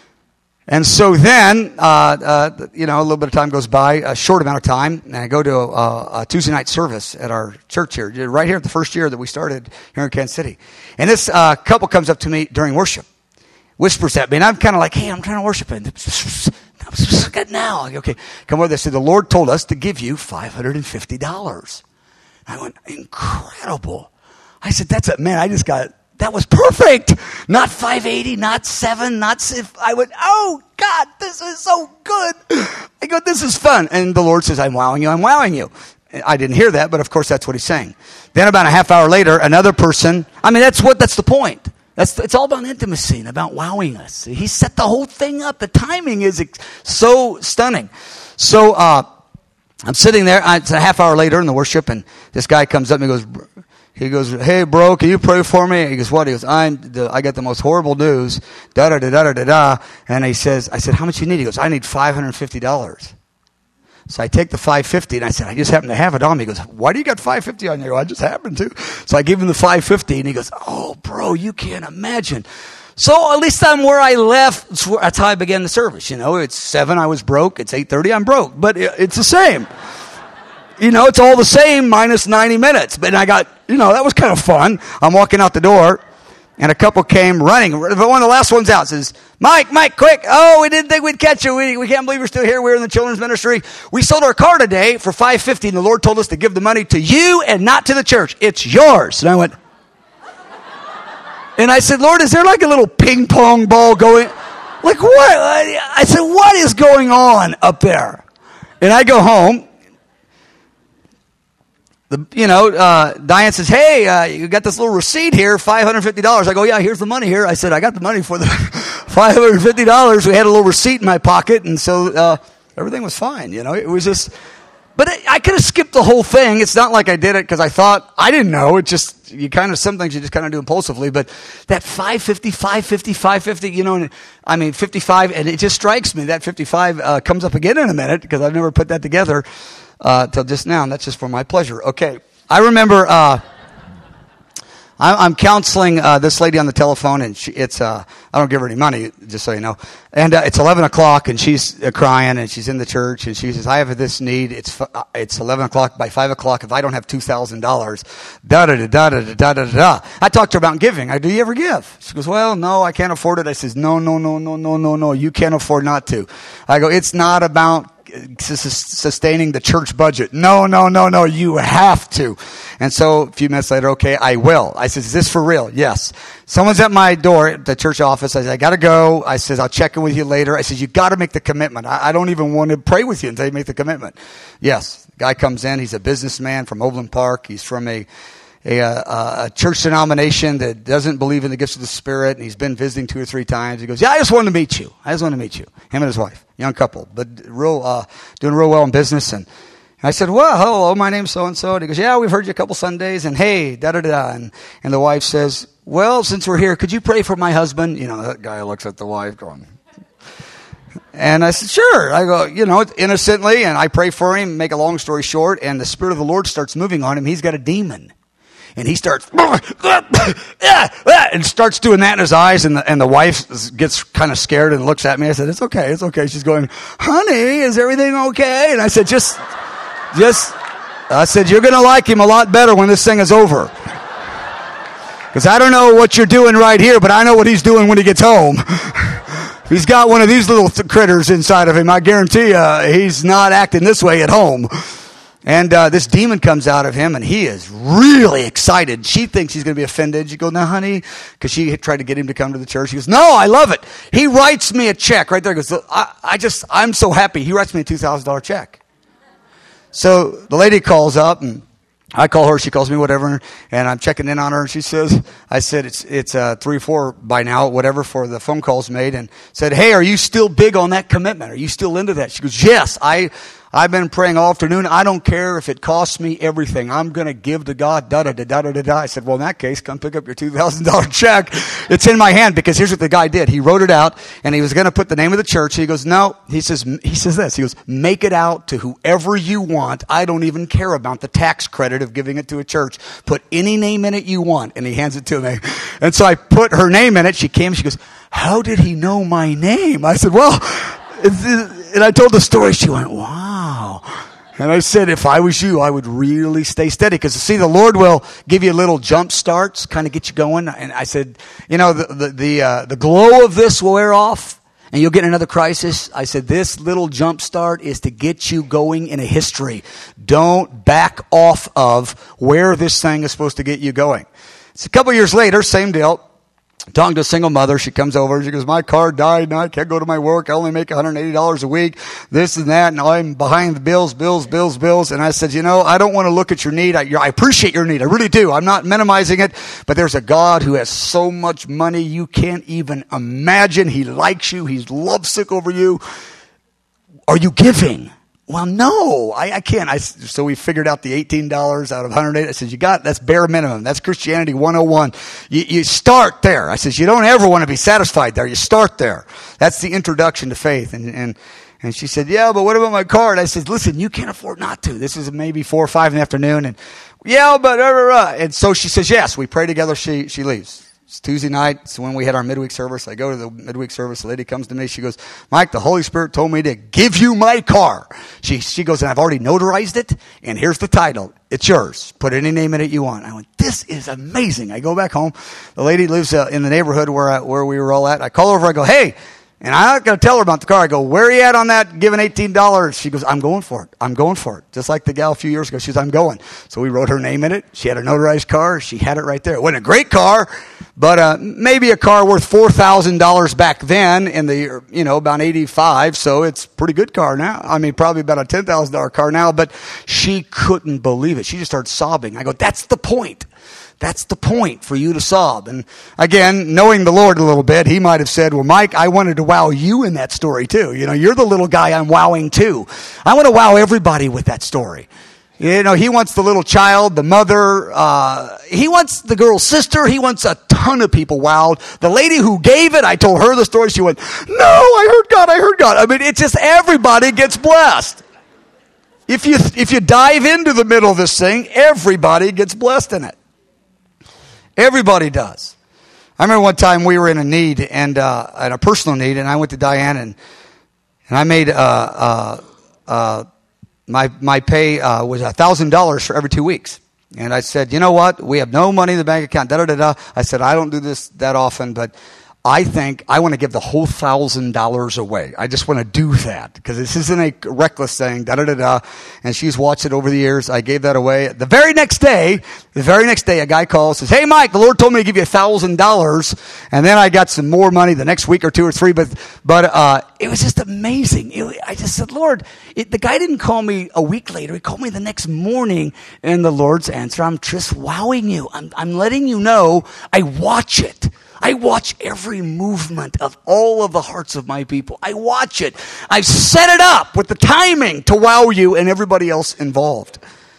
And so then, uh, uh, you know, a little bit of time goes by, a short amount of time, and I go to a, a Tuesday night service at our church here, right here, the first year that we started here in Kansas City. And this uh, couple comes up to me during worship, whispers at me, and I'm kind of like, hey, I'm trying to worship. And I'm so good now. I go, okay, come over there. I said, the Lord told us to give you five hundred fifty dollars. I went, incredible. I said, that's it, man, I just got, that was perfect. Not five eighty, not seven, not six. I went, oh, God, this is so good. I go, this is fun. And the Lord says, I'm wowing you, I'm wowing you. I didn't hear that, but of course that's what he's saying. Then about a half hour later, another person, I mean, that's what, that's the point. That's, it's all about intimacy and about wowing us. He set the whole thing up. The timing is ex- so stunning. So uh, I'm sitting there. I, it's a half hour later in the worship, and this guy comes up and he goes, he goes, hey, bro, can you pray for me? He goes, what? He goes, I, the, I got the most horrible news. Da da da da da da. And he says, I said, how much you need? He goes, I need five hundred fifty dollars. So I take the five hundred fifty dollars, and I said, I just happen to have it on me. He goes, why do you got five hundred fifty dollars on you? I just happen to. So I give him the five hundred fifty dollars, and he goes, oh, bro, you can't imagine. So at least I'm where I left. That's how I began the service. You know, it's seven, I was broke. It's eight thirty, I'm broke. But it's the same. You know, it's all the same minus ninety minutes. But I got, you know, that was kind of fun. I'm walking out the door. And a couple came running. But one of the last ones out says, Mike, Mike, quick. Oh, we didn't think we'd catch you. We, we can't believe you're still here. We're in the children's ministry. We sold our car today for five hundred fifty dollars, and the Lord told us to give the money to you and not to the church. It's yours. And I went, and I said, Lord, is there like a little ping pong ball going? Like what? I said, what is going on up there? And I go home. The, you know, uh, Diane says, hey, uh, you got this little receipt here, five hundred fifty dollars. I go, yeah, here's the money here. I said, I got the money for the five hundred fifty dollars. We had a little receipt in my pocket, and so uh, everything was fine. You know, it was just, but it, I could have skipped the whole thing. It's not like I did it because I thought, I didn't know. It just, you kind of, some things you just kind of do impulsively, but that five fifty, five fifty, five fifty, you know, I mean, fifty-five, and it just strikes me that fifty-five uh, comes up again in a minute because I've never put that together. Uh, till just now, and that's just for my pleasure. Okay, I remember uh, I'm, I'm counseling uh, this lady on the telephone, and she, it's uh, I don't give her any money, just so you know. And uh, it's eleven o'clock, and she's uh, crying, and she's in the church, and she says, "I have this need. It's uh, it's eleven o'clock. By five o'clock, if I don't have two thousand dollars, da da da da da da da da." I talked to her about giving. I do you ever give? She goes, "Well, no, I can't afford it." I says, "No, no, no, no, no, no, no. You can't afford not to." I go, "It's not about sustaining the church budget. No, no, no, no, you have to." And so a few minutes later, okay, I will. I said, is this for real? Yes. Someone's at my door at the church office. I said, I got to go. I said, I'll check in with you later. I said, you got to make the commitment. I, I don't even want to pray with you until you make the commitment. Yes. The guy comes in. He's a businessman from Overland Park. He's from a A, a, a church denomination that doesn't believe in the gifts of the Spirit, and he's been visiting two or three times. He goes, yeah, I just wanted to meet you. I just wanted to meet you. Him and his wife, young couple, but real, uh, doing real well in business. And, and I said, well, hello, my name's so-and-so. And he goes, yeah, we've heard you a couple Sundays, and hey, da-da-da. And, and the wife says, well, since we're here, could you pray for my husband? You know, that guy looks at the wife going, and I said, sure. I go, you know, innocently, and I pray for him, make a long story short, and the Spirit of the Lord starts moving on him. He's got a demon. And he starts, and starts doing that in his eyes, and the, and the wife gets kind of scared and looks at me. I said, it's okay, it's okay. She's going, honey, is everything okay? And I said, just, just, I said, you're going to like him a lot better when this thing is over. Because I don't know what you're doing right here, but I know what he's doing when he gets home. He's got one of these little th- critters inside of him. I guarantee you, he's not acting this way at home. And uh, this demon comes out of him, and he is really excited. She thinks he's going to be offended. You go, no, honey, because she tried to get him to come to the church. He goes, no, I love it. He writes me a check right there. He goes, I, I just, I'm so happy. He writes me a two thousand dollars check. So the lady calls up, and I call her. She calls me, whatever, and I'm checking in on her. And she says, I said, it's it's uh, three or four by now, whatever, for the phone calls made, and said, hey, are you still big on that commitment? Are you still into that? She goes, yes, I. I've been praying all afternoon. I don't care if it costs me everything. I'm going to give to God. Da da da da da da. I said, well, in that case, come pick up your two thousand dollars check. It's in my hand, because here's what the guy did. He wrote it out, and he was going to put the name of the church. He goes, no. He says, he says this. He goes, make it out to whoever you want. I don't even care about the tax credit of giving it to a church. Put any name in it you want. And he hands it to me. And so I put her name in it. She came. She goes, how did he know my name? I said, well, and I told the story. She went, wow. And I said, if I was you, I would really stay steady. Because, see, the Lord will give you little jump starts, kind of get you going. And I said, you know, the the the, uh, the glow of this will wear off. and you'll get in another crisis. I said, this little jump start is to get you going in a history. Don't back off of where this thing is supposed to get you going. It's a couple years later, same deal. Talking to a single mother, she comes over, she goes, my car died, and I can't go to my work, I only make one hundred eighty dollars a week, this and that, and I'm behind the bills, bills, bills, bills, and I said, you know, I don't want to look at your need, I, I appreciate your need, I really do, I'm not minimizing it, but there's a God who has so much money you can't even imagine, He likes you, He's lovesick over you, are you giving? Well, no, I, I can't. I, so we figured out the eighteen dollars out of one hundred eight. I said, you got, that's bare minimum. That's Christianity one oh one. You, you start there. I said, you don't ever want to be satisfied there. You start there. That's the introduction to faith. And, and, and she said, yeah, but what about my car? And I said, listen, you can't afford not to. This is maybe four or five in the afternoon. And yeah, but, uh, uh, and so she says, yes, we pray together. She, she leaves. It's Tuesday night. It's when we had our midweek service. I go to the midweek service. The lady comes to me. She goes, Mike, the Holy Spirit told me to give you my car. She she goes, and I've already notarized it. And here's the title. It's yours. Put any name in it you want. I went, this is amazing. I go back home. The lady lives uh, in the neighborhood where I, where we were all at. I call over. I go, hey. And I'm not going to tell her about the car. I go, where are you at on that giving eighteen dollars? She goes, I'm going for it. I'm going for it. Just like the gal a few years ago. She goes, I'm going. So we wrote her name in it. She had a notarized car. She had it right there. It wasn't a great car, but uh, maybe a car worth four thousand dollars back then in the, you know, about eighty-five. So it's a pretty good car now. I mean, probably about a ten thousand dollars car now, but she couldn't believe it. She just started sobbing. I go, that's the point. That's the point for you to sob. And again, knowing the Lord a little bit, He might have said, well, Mike, I wanted to wow you in that story too. You know, you're the little guy I'm wowing too. I want to wow everybody with that story. You know, He wants the little child, the mother, uh, He wants the girl's sister, He wants a ton of people wowed. The lady who gave it, I told her the story, she went, no, I heard God, I heard God. I mean, it's just everybody gets blessed. If you, if you dive into the middle of this thing, everybody gets blessed in it. Everybody does. I remember one time we were in a need, and uh, in a personal need, and I went to Diane, and and I made uh, uh, uh, my my pay uh, was a thousand dollars for every two weeks, and I said, you know what? We have no money in the bank account. Da da da da. I said, I don't do this that often, but I think I want to give the whole thousand dollars away. I just want to do that because this isn't a reckless thing. Da da da da. And she's watched it over the years. I gave that away. The very next day, the very next day, a guy calls, says, "Hey, Mike, the Lord told me to give you a thousand dollars." And then I got some more money the next week or two or three. But but uh, it was just amazing. It, I just said, Lord, it, the guy didn't call me a week later. He called me the next morning. And the Lord's answer, I'm just wowing you. I'm I'm letting you know I watch it. I watch every movement of all of the hearts of my people. I watch it. I've set it up with the timing to wow you and everybody else involved.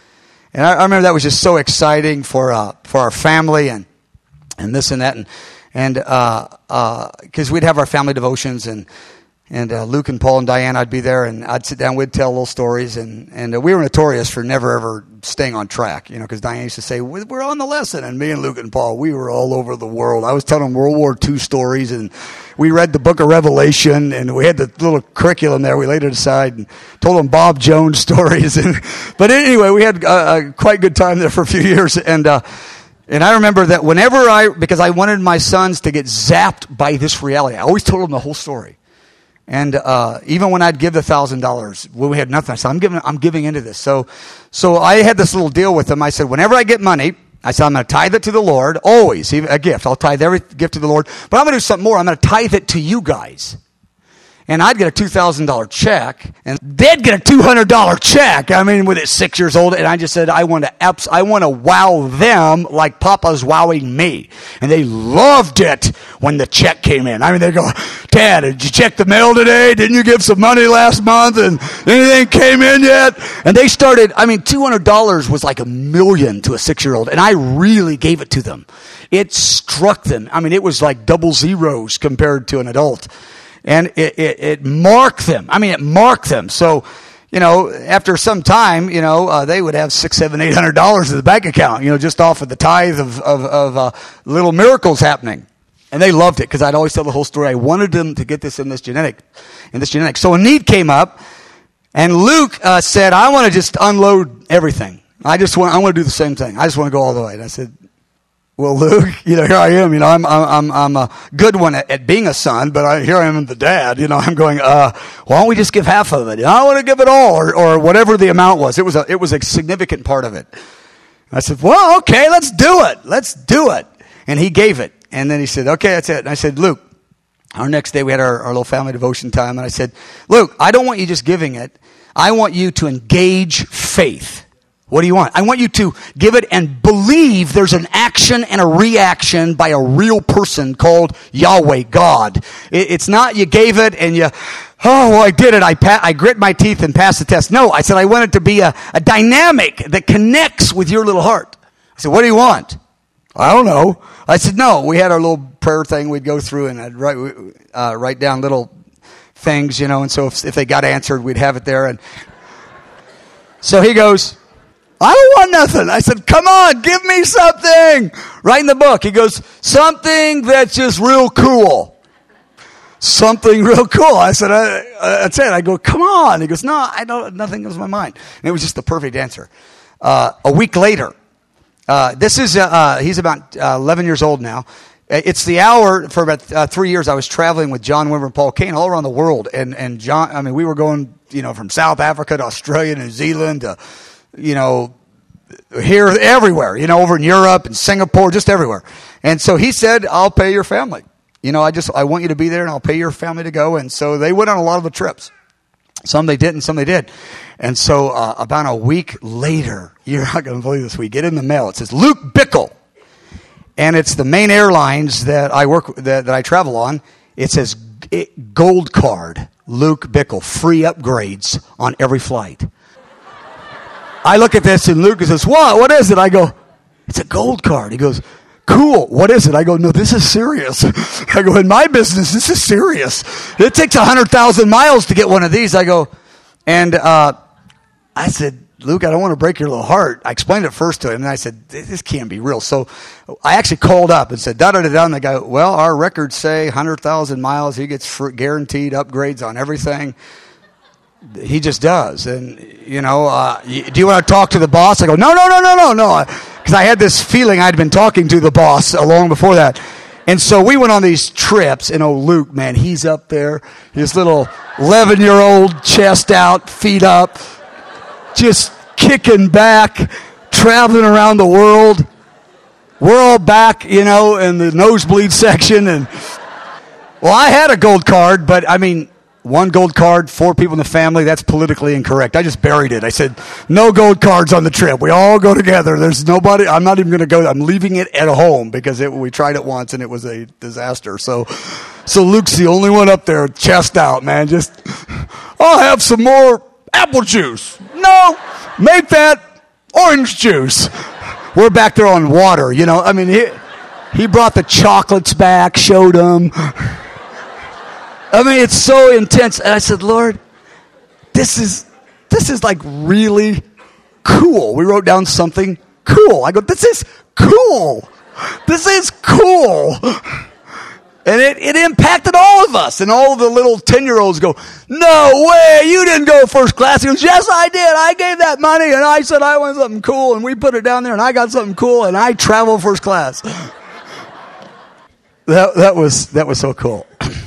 And I, I remember that was just so exciting for uh, for our family and and this and that and and uh, uh, because we'd have our family devotions and. And uh, Luke and Paul and Diane, I'd be there, and I'd sit down. We'd tell little stories, and and uh, we were notorious for never ever staying on track, you know, because Diane used to say, "We're on the lesson," and me and Luke and Paul, we were all over the world. I was telling them World War Two stories, and we read the Book of Revelation, and we had the little curriculum there. We laid it aside and told them Bob Jones stories, and but anyway, we had a, a quite good time there for a few years, and. Uh, And I remember that whenever I, because I wanted my sons to get zapped by this reality, I always told them the whole story. And uh, even when I'd give the thousand dollars, when we had nothing, I said, I'm giving, I'm giving into this. So, so I had this little deal with them. I said, whenever I get money, I said, I'm going to tithe it to the Lord, always, even a gift. I'll tithe every gift to the Lord. But I'm going to do something more. I'm going to tithe it to you guys. And I'd get a two thousand dollars check, and they'd get a two hundred dollars check. I mean, with it six years old, and I just said, I want to, abs- I want to wow them like Papa's wowing me. And they loved it when the check came in. I mean, they go, Dad, did you check the mail today? Didn't you give some money last month? And anything came in yet? And they started, I mean, two hundred dollars was like a million to a six-year-old, and I really gave it to them. It struck them. I mean, it was like double zeros compared to an adult. And it, it, it marked them. I mean, it marked them. So, you know, after some time, you know, uh, they would have six, seven, eight hundred dollars in the bank account, you know, just off of the tithe of of, of uh, little miracles happening. And they loved it because I'd always tell the whole story. I wanted them to get this in this genetic, in this genetic. So a need came up, and Luke uh, said, "I want to just unload everything. I just want, I want to do the same thing. I just want to go all the way." And I said, Well, Luke, you know, here I am, you know, I'm, I'm, I'm a good one at, at being a son, but I, here I am the dad, you know, I'm going, uh, why don't we just give half of it? I want to give it all, or, or whatever the amount was. It was a, it was a significant part of it. I said, well, okay, let's do it. Let's do it. And he gave it. And then he said, okay, that's it. And I said, Luke, our next day we had our, our little family devotion time. And I said, Luke, I don't want you just giving it. I want you to engage faith. What do you want? I want you to give it and believe there's an action and a reaction by a real person called Yahweh, God. It, it's not you gave it and you, oh, well, I did it. I pa- I grit my teeth and passed the test. No, I said I want it to be a, a dynamic that connects with your little heart. I said, what do you want? I don't know. I said, no. We had our little prayer thing we'd go through, and I'd write, uh, write down little things, you know, and so if, if they got answered, we'd have it there. And so he goes, I don't want nothing. I said, come on, give me something. Right in the book. He goes, something that's just real cool. Something real cool. I said, I, I, that's it. I go, come on. He goes, no, I don't, nothing comes to my mind. And it was just the perfect answer. Uh, a week later, uh, this is, uh, uh, he's about uh, eleven years old now. It's the hour, for about uh, three years, I was traveling with John Wimber and Paul Cain all around the world. And, and John, I mean, we were going, you know, from South Africa to Australia, New Zealand to, you know, here, everywhere, you know, over in Europe and Singapore, just everywhere. And so he said, I'll pay your family. You know, I just, I want you to be there and I'll pay your family to go. And so they went on a lot of the trips. Some they didn't, some they did. And so uh, about a week later, you're not going to believe this, we get in the mail. It says Luke Bickle. And it's the main airlines that I work, that, that I travel on. It says it, gold card, Luke Bickle, free upgrades on every flight. I look at this and Luke says, what? What is it? I go, it's a gold card. He goes, cool. What is it? I go, no, this is serious. I go, in my business, this is serious. It takes one hundred thousand miles to get one of these. I go, and uh, I said, Luke, I don't want to break your little heart. I explained it first to him, and I said, this can't be real. So I actually called up and said, da-da-da-da, and they go, well, our records say one hundred thousand miles. He gets free, guaranteed upgrades on everything. He just does. And, you know, uh, do you want to talk to the boss? I go, no, no, no, no, no, no. Because I had this feeling I'd been talking to the boss long before that. And so we went on these trips, and oh, Luke, man, he's up there. His little eleven-year-old chest out, feet up, just kicking back, traveling around the world. We're all back, you know, in the nosebleed section. And well, I had a gold card, but, I mean, one gold card, four people in the family, that's politically incorrect. I just buried it. I said, no gold cards on the trip. We all go together. There's nobody, I'm not even going to go. I'm leaving it at home because it, we tried it once and it was a disaster. So, so Luke's the only one up there, chest out, man. Just, I'll have some more apple juice. No, make that orange juice. We're back there on water, you know. I mean, he, he brought the chocolates back, showed them. I mean, it's so intense. And I said, Lord, this is this is like really cool. We wrote down something cool. I go, this is cool. This is cool. And it, it impacted all of us. And all the little ten-year-olds go, no way, you didn't go first class. He goes, yes, I did. I gave that money, and I said I want something cool, and we put it down there, and I got something cool, and I traveled first class. That that was that was so cool.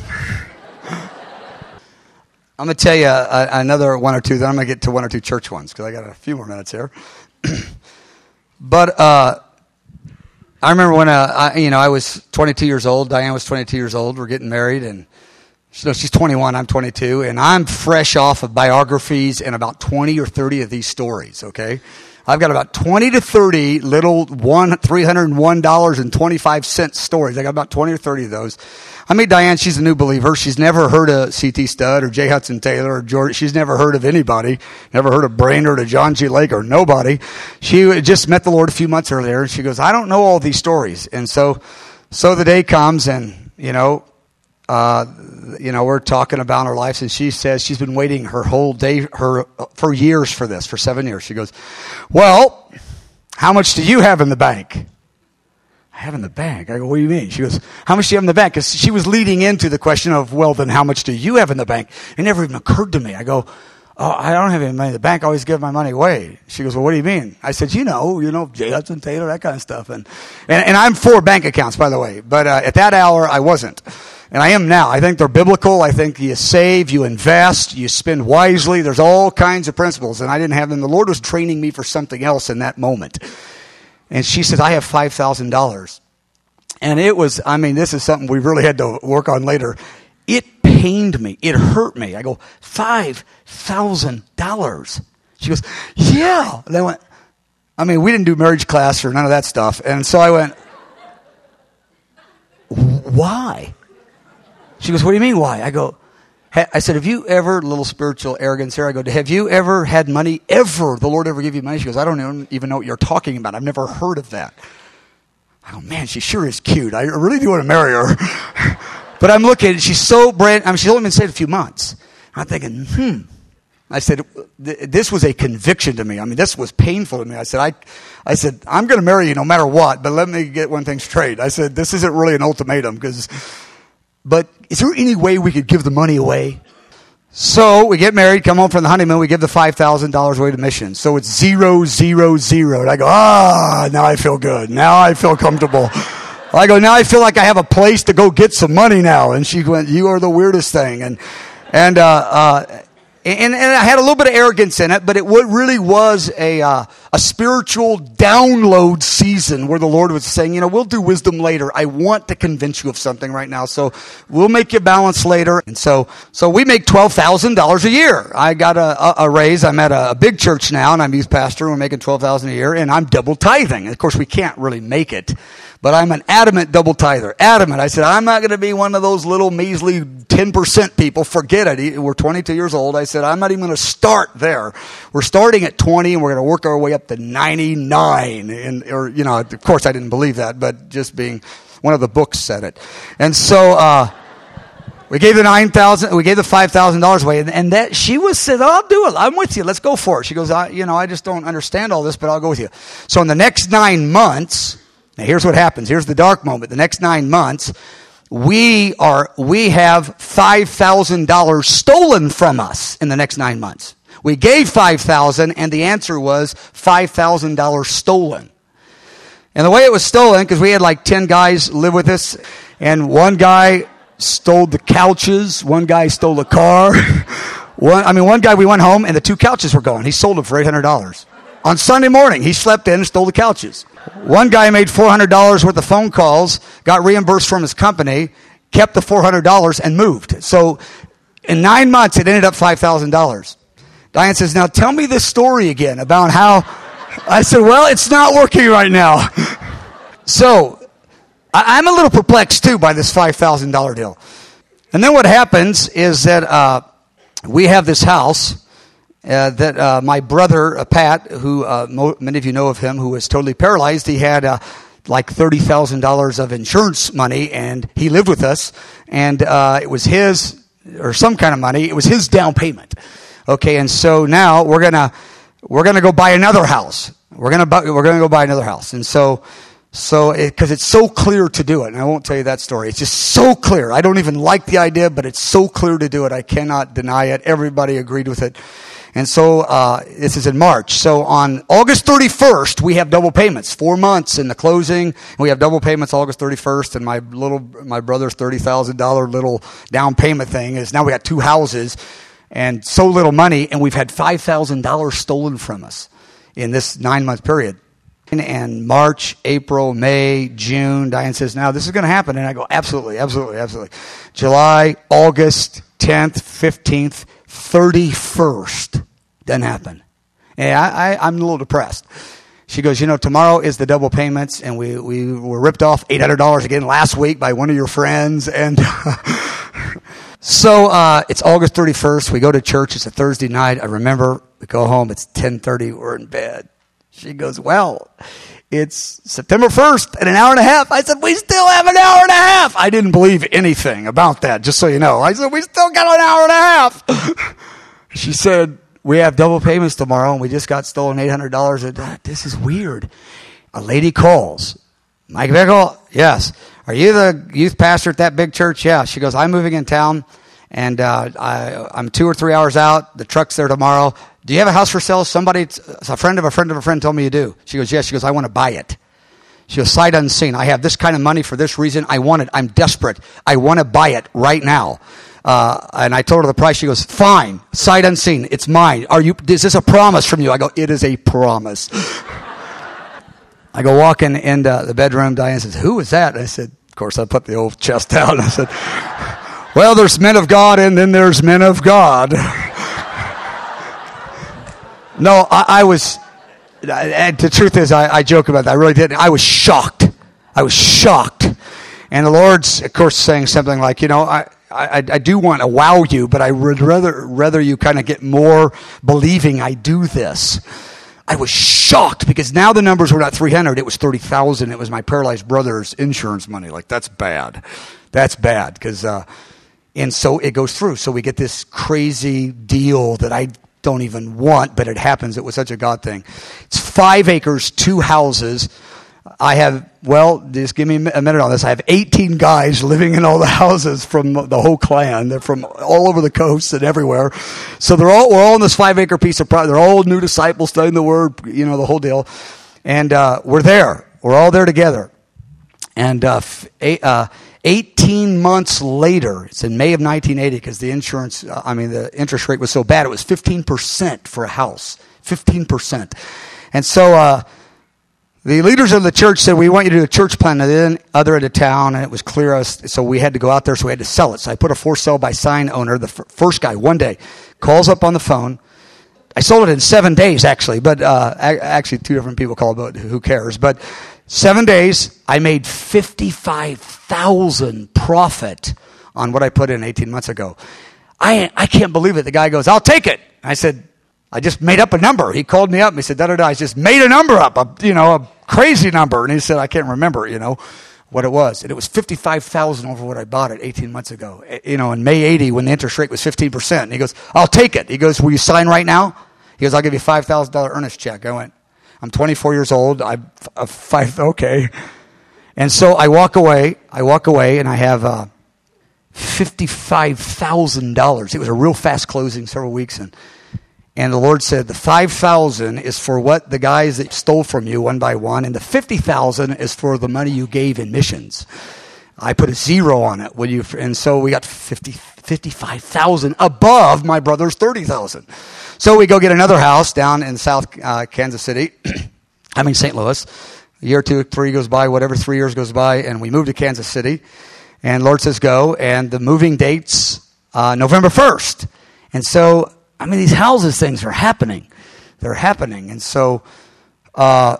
I'm going to tell you uh, another one or two, then I'm going to get to one or two church ones, because I got a few more minutes here. But uh, I remember when, uh, I, you know, I was twenty-two years old. Diane was twenty-two years old. We're getting married, and so she's twenty-one, I'm twenty-two, and I'm fresh off of biographies and about twenty or thirty of these stories, okay? I've got about twenty to thirty little one, three hundred one dollars and twenty-five cents stories. I got about twenty or thirty of those. I meet Diane, she's a new believer. She's never heard of C T Studd or J. Hudson Taylor or George. She's never heard of anybody. Never heard of Brainerd or John G. Lake or nobody. She just met the Lord a few months earlier, and she goes, I don't know all these stories. And so, so the day comes, and, you know, uh, you know, we're talking about her life, and she says she's been waiting her whole day, her, for years for this, for seven years. She goes, well, how much do you have in the bank? I have in the bank. I go, what do you mean? She goes, how much do you have in the bank? Because she was leading into the question of, well, then how much do you have in the bank? It never even occurred to me. I go, oh, I don't have any money. The bank always gives my money away. She goes, well, what do you mean? I said, you know, you know, J. Hudson Taylor, that kind of stuff. And, and, and I'm for bank accounts, by the way. But uh, at that hour, I wasn't. And I am now. I think they're biblical. I think you save, you invest, you spend wisely. There's all kinds of principles. And I didn't have them. The Lord was training me for something else in that moment. And she said, I have five thousand dollars. And it was, I mean, this is something we really had to work on later. It pained me. It hurt me. I go, five thousand dollars. She goes, yeah. And I went, I mean, we didn't do marriage class or none of that stuff. And so I went, why? She goes, what do you mean, why? I go, I said, have you ever, little spiritual arrogance here, I go, have you ever had money, ever, the Lord ever give you money? She goes, I don't even know what you're talking about. I've never heard of that. I go, man, she sure is cute. I really do want to marry her. But I'm looking, she's so brand, I mean, she's only been saved a few months. I'm thinking, hmm. I said, this was a conviction to me. I mean, this was painful to me. I said, I, I said, I'm going to marry you no matter what, but let me get one thing straight. I said, this isn't really an ultimatum because... But is there any way we could give the money away? So we get married, come home from the honeymoon, we give the five thousand dollars away to missions. So it's zero, zero, zero. And I go, ah, now I feel good. Now I feel comfortable. I go, now I feel like I have a place to go get some money now. And she went, you are the weirdest thing. And and uh, uh, and, and I had a little bit of arrogance in it, but it really was a uh, a spiritual download season where the Lord was saying, you know, we'll do wisdom later. I want to convince you of something right now, so we'll make you balance later. And so so we make twelve thousand dollars a year. I got a, a, a raise. I'm at a, a big church now, and I'm youth pastor. We're making twelve thousand dollars a year, and I'm double tithing. Of course, we can't really make it. But I'm an adamant double tither. Adamant. I said, I'm not going to be one of those little measly ten percent people. Forget it. We're twenty-two years old. I said, I'm not even going to start there. We're starting at twenty, and we're going to work our way up to ninety-nine. And, or, you know, of course I didn't believe that, but just being one of the books said it. And so, uh, we gave the nine thousand, we gave the five thousand dollars away, and, and that, she was said, oh, I'll do it. I'm with you. Let's go for it. She goes, I, you know, I just don't understand all this, but I'll go with you. So in the next nine months, now here's what happens. Here's the dark moment. The next nine months, we are we have five thousand dollars stolen from us in the next nine months. We gave five thousand dollars, and the answer was five thousand dollars stolen. And the way it was stolen, because we had like ten guys live with us, and one guy stole the couches, one guy stole the car. one, I mean, one guy, we went home, and the two couches were gone. He sold them for eight hundred dollars. On Sunday morning, he slept in and stole the couches. One guy made four hundred dollars worth of phone calls, got reimbursed from his company, kept the four hundred dollars, and moved. So in nine months, it ended up five thousand dollars. Diane says, now tell me this story again about how... I said, well, it's not working right now. So I, I'm a little perplexed, too, by this five thousand dollars deal. And then what happens is that uh, we have this house... Uh, that uh, my brother, uh, Pat, who uh, mo- many of you know of him, who was totally paralyzed, he had uh, like thirty thousand dollars of insurance money, and he lived with us, and uh, it was his, or some kind of money, it was his down payment. Okay, and so now we're gonna we're gonna go buy another house. We're gonna bu- we're gonna go buy another house, and so so because it, it's so clear to do it, and I won't tell you that story. It's just so clear. I don't even like the idea, but it's so clear to do it. I cannot deny it. Everybody agreed with it. And so uh, this is in March. So on August thirty-first, we have double payments. Four months in the closing. We have double payments August thirty-first. And my little, my brother's thirty thousand dollars little down payment thing is now we got two houses and so little money. And we've had five thousand dollars stolen from us in this nine-month period. And March, April, May, June, Diane says, now this is going to happen. And I go, absolutely, absolutely, absolutely. July, August, tenth, fifteenth, thirty-first. Doesn't happen. And I, I, I'm a little depressed. She goes, you know, tomorrow is the double payments, and we, we were ripped off eight hundred dollars again last week by one of your friends. And so uh, it's August thirty-first. We go to church. It's a Thursday night. I remember we go home. It's ten thirty. We're in bed. She goes, well, it's September first in an hour and a half. I said, we still have an hour and a half. I didn't believe anything about that, just so you know. I said, we still got an hour and a half. She said, we have double payments tomorrow, and we just got stolen eight hundred dollars. This is weird. A lady calls. Mike Bickle? Yes. Are you the youth pastor at that big church? Yeah. She goes, I'm moving in town, And uh, I, I'm two or three hours out. The truck's there tomorrow. Do you have a house for sale? Somebody, a friend of a friend of a friend told me you do. She goes, yes. She goes, I want to buy it. She goes, sight unseen. I have this kind of money for this reason. I want it. I'm desperate. I want to buy it right now. Uh, and I told her the price. She goes, fine. Sight unseen. It's mine. Are you? Is this a promise from you? I go, it is a promise. I go walking into the bedroom. Diane says, who is that? And I said, of course, I put the old chest out. And I said, well, there's men of God and then there's men of God. No, I, I was... And the truth is, I, I joke about that. I really didn't. I was shocked. I was shocked. And the Lord's, of course, saying something like, you know, I, I, I do want to wow you, but I would rather, rather you kind of get more believing I do this. I was shocked because now the numbers were not three hundred. It was thirty thousand. It was my paralyzed brother's insurance money. Like, that's bad. That's bad. Because, uh, and so it goes through. So we get this crazy deal that I don't even want, but it happens. It was such a God thing. It's five acres, two houses. I have, well, just give me a minute on this. I have eighteen guys living in all the houses from the whole clan. They're from all over the coast and everywhere. So they're all, we're all in this five acre piece of property. They're all new disciples studying the word, you know, the whole deal. And, uh, we're there. We're all there together. And, uh, eight, uh, eighteen months later, it's in May of nineteen eighty, because the insurance, uh, I mean, the interest rate was so bad, it was fifteen percent for a house. fifteen percent. And so, uh, the leaders of the church said, we want you to do a church plan at the other end of town, and it was clear us, so we had to go out there, so we had to sell it. So I put a for sale by sign owner, the f- first guy, one day, calls up on the phone. I sold it in seven days, actually, but uh, a- actually two different people called, but who cares? But seven days, I made fifty-five thousand profit on what I put in eighteen months ago. I I can't believe it. The guy goes, I'll take it. I said, I just made up a number. He called me up and he said, da da da. I just made a number up, a, you know, a crazy number. And he said, I can't remember, you know, what it was. And it was fifty-five thousand over what I bought it eighteen months ago. You know, in May eighty, when the interest rate was fifteen percent. And he goes, I'll take it. He goes, will you sign right now? He goes, I'll give you a five thousand dollars earnest check. I went, I'm twenty-four years old. I'm a five, okay. And so I walk away. I walk away and I have uh, fifty-five thousand dollars. It was a real fast closing, several weeks. And And the Lord said, the five thousand is for what the guys that stole from you one by one, and the fifty thousand is for the money you gave in missions. I put a zero on it. Will you? And so we got fifty, fifty-five thousand above my brother's thirty thousand. So we go get another house down in South uh, Kansas City. I mean Saint Louis. A year, two, three goes by, whatever, three years goes by, and we move to Kansas City. And Lord says go, and the moving date's uh, November first. And so, I mean, these houses things are happening. They're happening. And so, uh,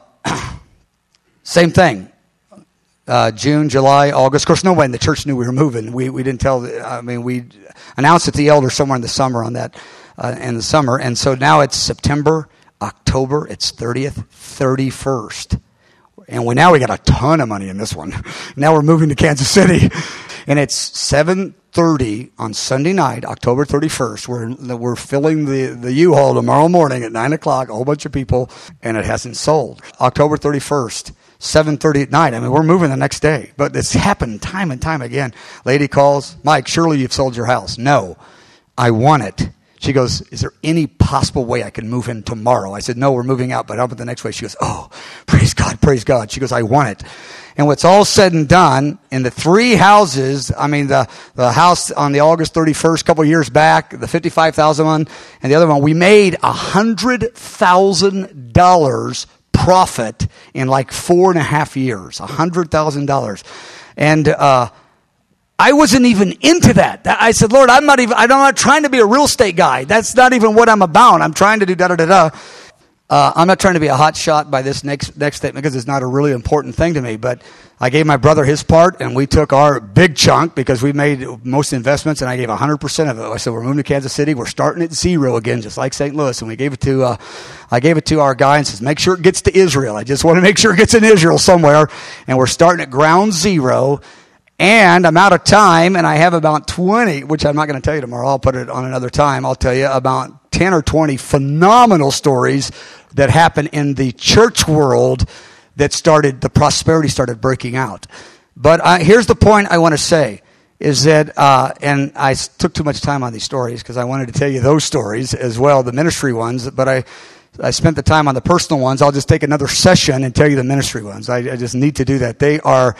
same thing. Uh, June, July, August. Of course, nobody in the church knew we were moving. We we didn't tell, the, I mean, we announced it to the elders somewhere in the summer on that, uh, in the summer. And so now it's September, October, it's thirtieth, thirty-first. And we now we got a ton of money in this one. Now we're moving to Kansas City. And it's seven thirty on Sunday night, October thirty-first. We're we're filling the, the U-Haul tomorrow morning at nine o'clock, a whole bunch of people, and it hasn't sold. October thirty-first, seven thirty at night. I mean, we're moving the next day. But it's happened time and time again. Lady calls, Mike, surely you've sold your house. No, I want it. She goes, is there any possible way I can move in tomorrow? I said, no, we're moving out, but how about the next way? She goes, oh, praise God, praise God. She goes, I want it. And what's all said and done, in the three houses, I mean, the, the house on the August thirty-first, a couple of years back, the fifty-five thousand one, and the other one, we made one hundred thousand dollars profit in like four and a half years. one hundred thousand dollars. And, uh, I wasn't even into that. I said, Lord, I'm not even, I'm not trying to be a real estate guy. That's not even what I'm about. I'm trying to do da da da da. Uh, I'm not trying to be a hot shot by this next next statement because it's not a really important thing to me. But I gave my brother his part, and we took our big chunk because we made most investments, and I gave one hundred percent of it. I said, we're moving to Kansas City. We're starting at zero again, just like Saint Louis. And we gave it to, uh, I gave it to our guy and says, make sure it gets to Israel. I just want to make sure it gets in Israel somewhere. And we're starting at ground zero. And I'm out of time, and I have about twenty, which I'm not going to tell you tomorrow. I'll put it on another time. I'll tell you about ten or twenty phenomenal stories that happen in the church world that started, the prosperity started breaking out. But I, here's the point I want to say. is that, uh, and I s- took too much time on these stories because I wanted to tell you those stories as well, the ministry ones, but I, I spent the time on the personal ones. I'll just take another session and tell you the ministry ones. I, I just need to do that. They are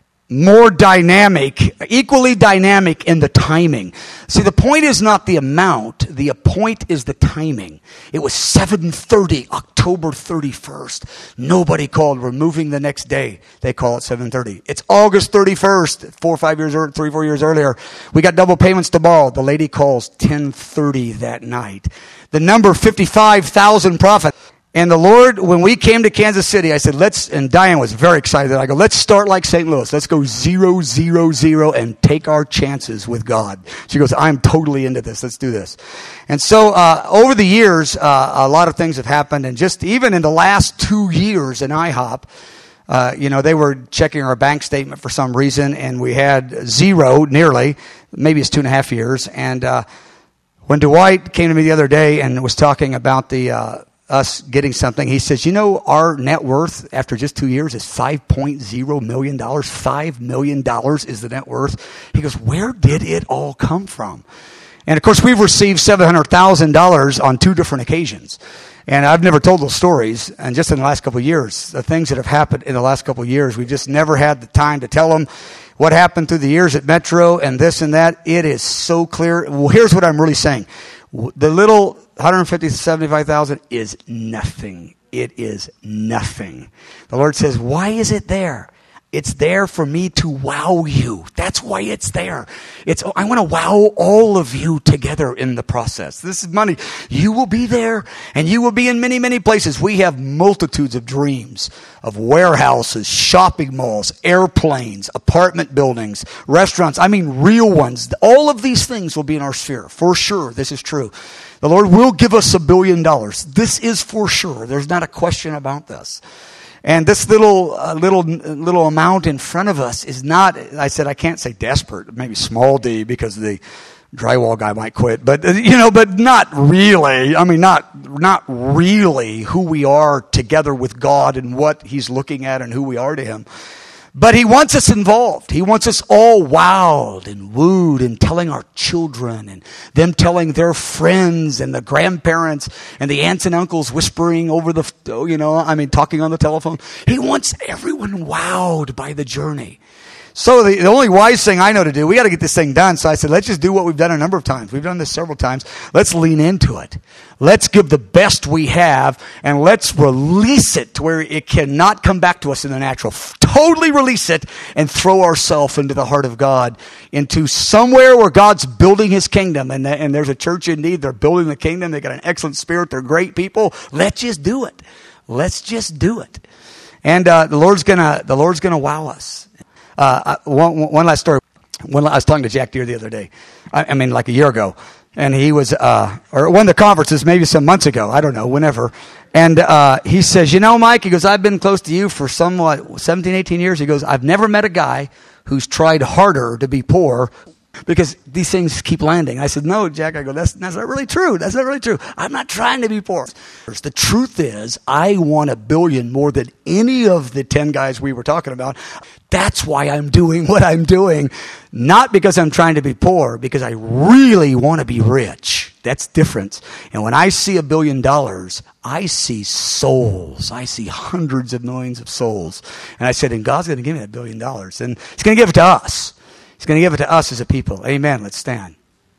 more dynamic, equally dynamic in the timing. See, the point is not the amount. The point is the timing. It was seven thirty, October thirty-first. Nobody called. We're moving the next day. They call it seven thirty. It's August thirty-first, four or five years, or three, four years earlier. We got double payments to borrow. The lady calls ten thirty that night. The number fifty-five thousand profit. And the Lord, when we came to Kansas City, I said, let's, and Diane was very excited. I go, let's start like Saint Louis. Let's go zero, zero, zero and take our chances with God. She goes, I'm totally into this. Let's do this. And so, uh, over the years, uh, a lot of things have happened. And just even in the last two years in IHOP, uh, you know, they were checking our bank statement for some reason, and we had zero nearly. Maybe it's two and a half years. And, uh, when Dwight came to me the other day and was talking about the, uh, us getting something, he says, you know, our net worth after just two years is five point zero million dollars. five million dollars is the net worth. He goes, where did it all come from? And of course, we've received seven hundred thousand dollars on two different occasions. And I've never told those stories. And just in the last couple of years, the things that have happened in the last couple of years, we've just never had the time to tell them what happened through the years at Metro and this and that. It is so clear. Well, here's what I'm really saying. The little one hundred fifty to seventy-five thousand is nothing. It is nothing. The Lord says, why is it there? It's there for me to wow you. That's why it's there. It's, I want to wow all of you together in the process. This is money. You will be there, and you will be in many, many places. We have multitudes of dreams of warehouses, shopping malls, airplanes, apartment buildings, restaurants. I mean, real ones. All of these things will be in our sphere. For sure, this is true. The Lord will give us a billion dollars. This is for sure. There's not a question about this. And this little, uh, little, little amount in front of us is not, I said, I can't say desperate, maybe small d because the drywall guy might quit, but, uh, you know, but not really. I mean, not, not really who we are together with God and what He's looking at and who we are to Him. But He wants us involved. He wants us all wowed and wooed and telling our children and them telling their friends and the grandparents and the aunts and uncles whispering over the, you know, I mean, talking on the telephone. He wants everyone wowed by the journey. So the, the only wise thing I know to do, we got to get this thing done. So I said, let's just do what we've done a number of times. We've done this several times. Let's lean into it. Let's give the best we have, and let's release it to where it cannot come back to us in the natural. Totally release it and throw ourselves into the heart of God, into somewhere where God's building His kingdom. And, and there's a church in need. They're building the kingdom. They got an excellent spirit. They're great people. Let's just do it. Let's just do it. And uh, the Lord's gonna, the Lord's gonna wow us. Uh, one, one last story. One, I was talking to Jack Deere the other day. I, I mean, like a year ago. And he was, uh, or one of the conferences, maybe some months ago. I don't know, whenever. And uh, he says, you know, Mike, he goes, I've been close to you for somewhat seventeen, eighteen years. He goes, I've never met a guy who's tried harder to be poor because these things keep landing. I said, no, Jack. I go, that's, that's not really true. That's not really true. I'm not trying to be poor. The truth is, I want a billion more than any of the ten guys we were talking about. That's why I'm doing what I'm doing. Not because I'm trying to be poor, because I really want to be rich. That's different. And when I see a billion dollars, I see souls. I see hundreds of millions of souls. And I said, and God's going to give me that billion dollars. And He's going to give it to us. He's going to give it to us as a people. Amen. Let's stand.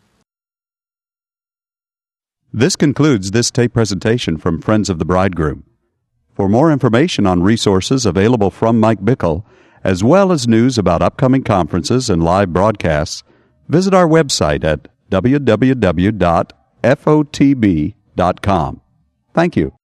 This concludes this tape presentation from Friends of the Bridegroom. For more information on resources available from Mike Bickle, as well as news about upcoming conferences and live broadcasts, visit our website at w w w dot f o t b dot com. Thank you.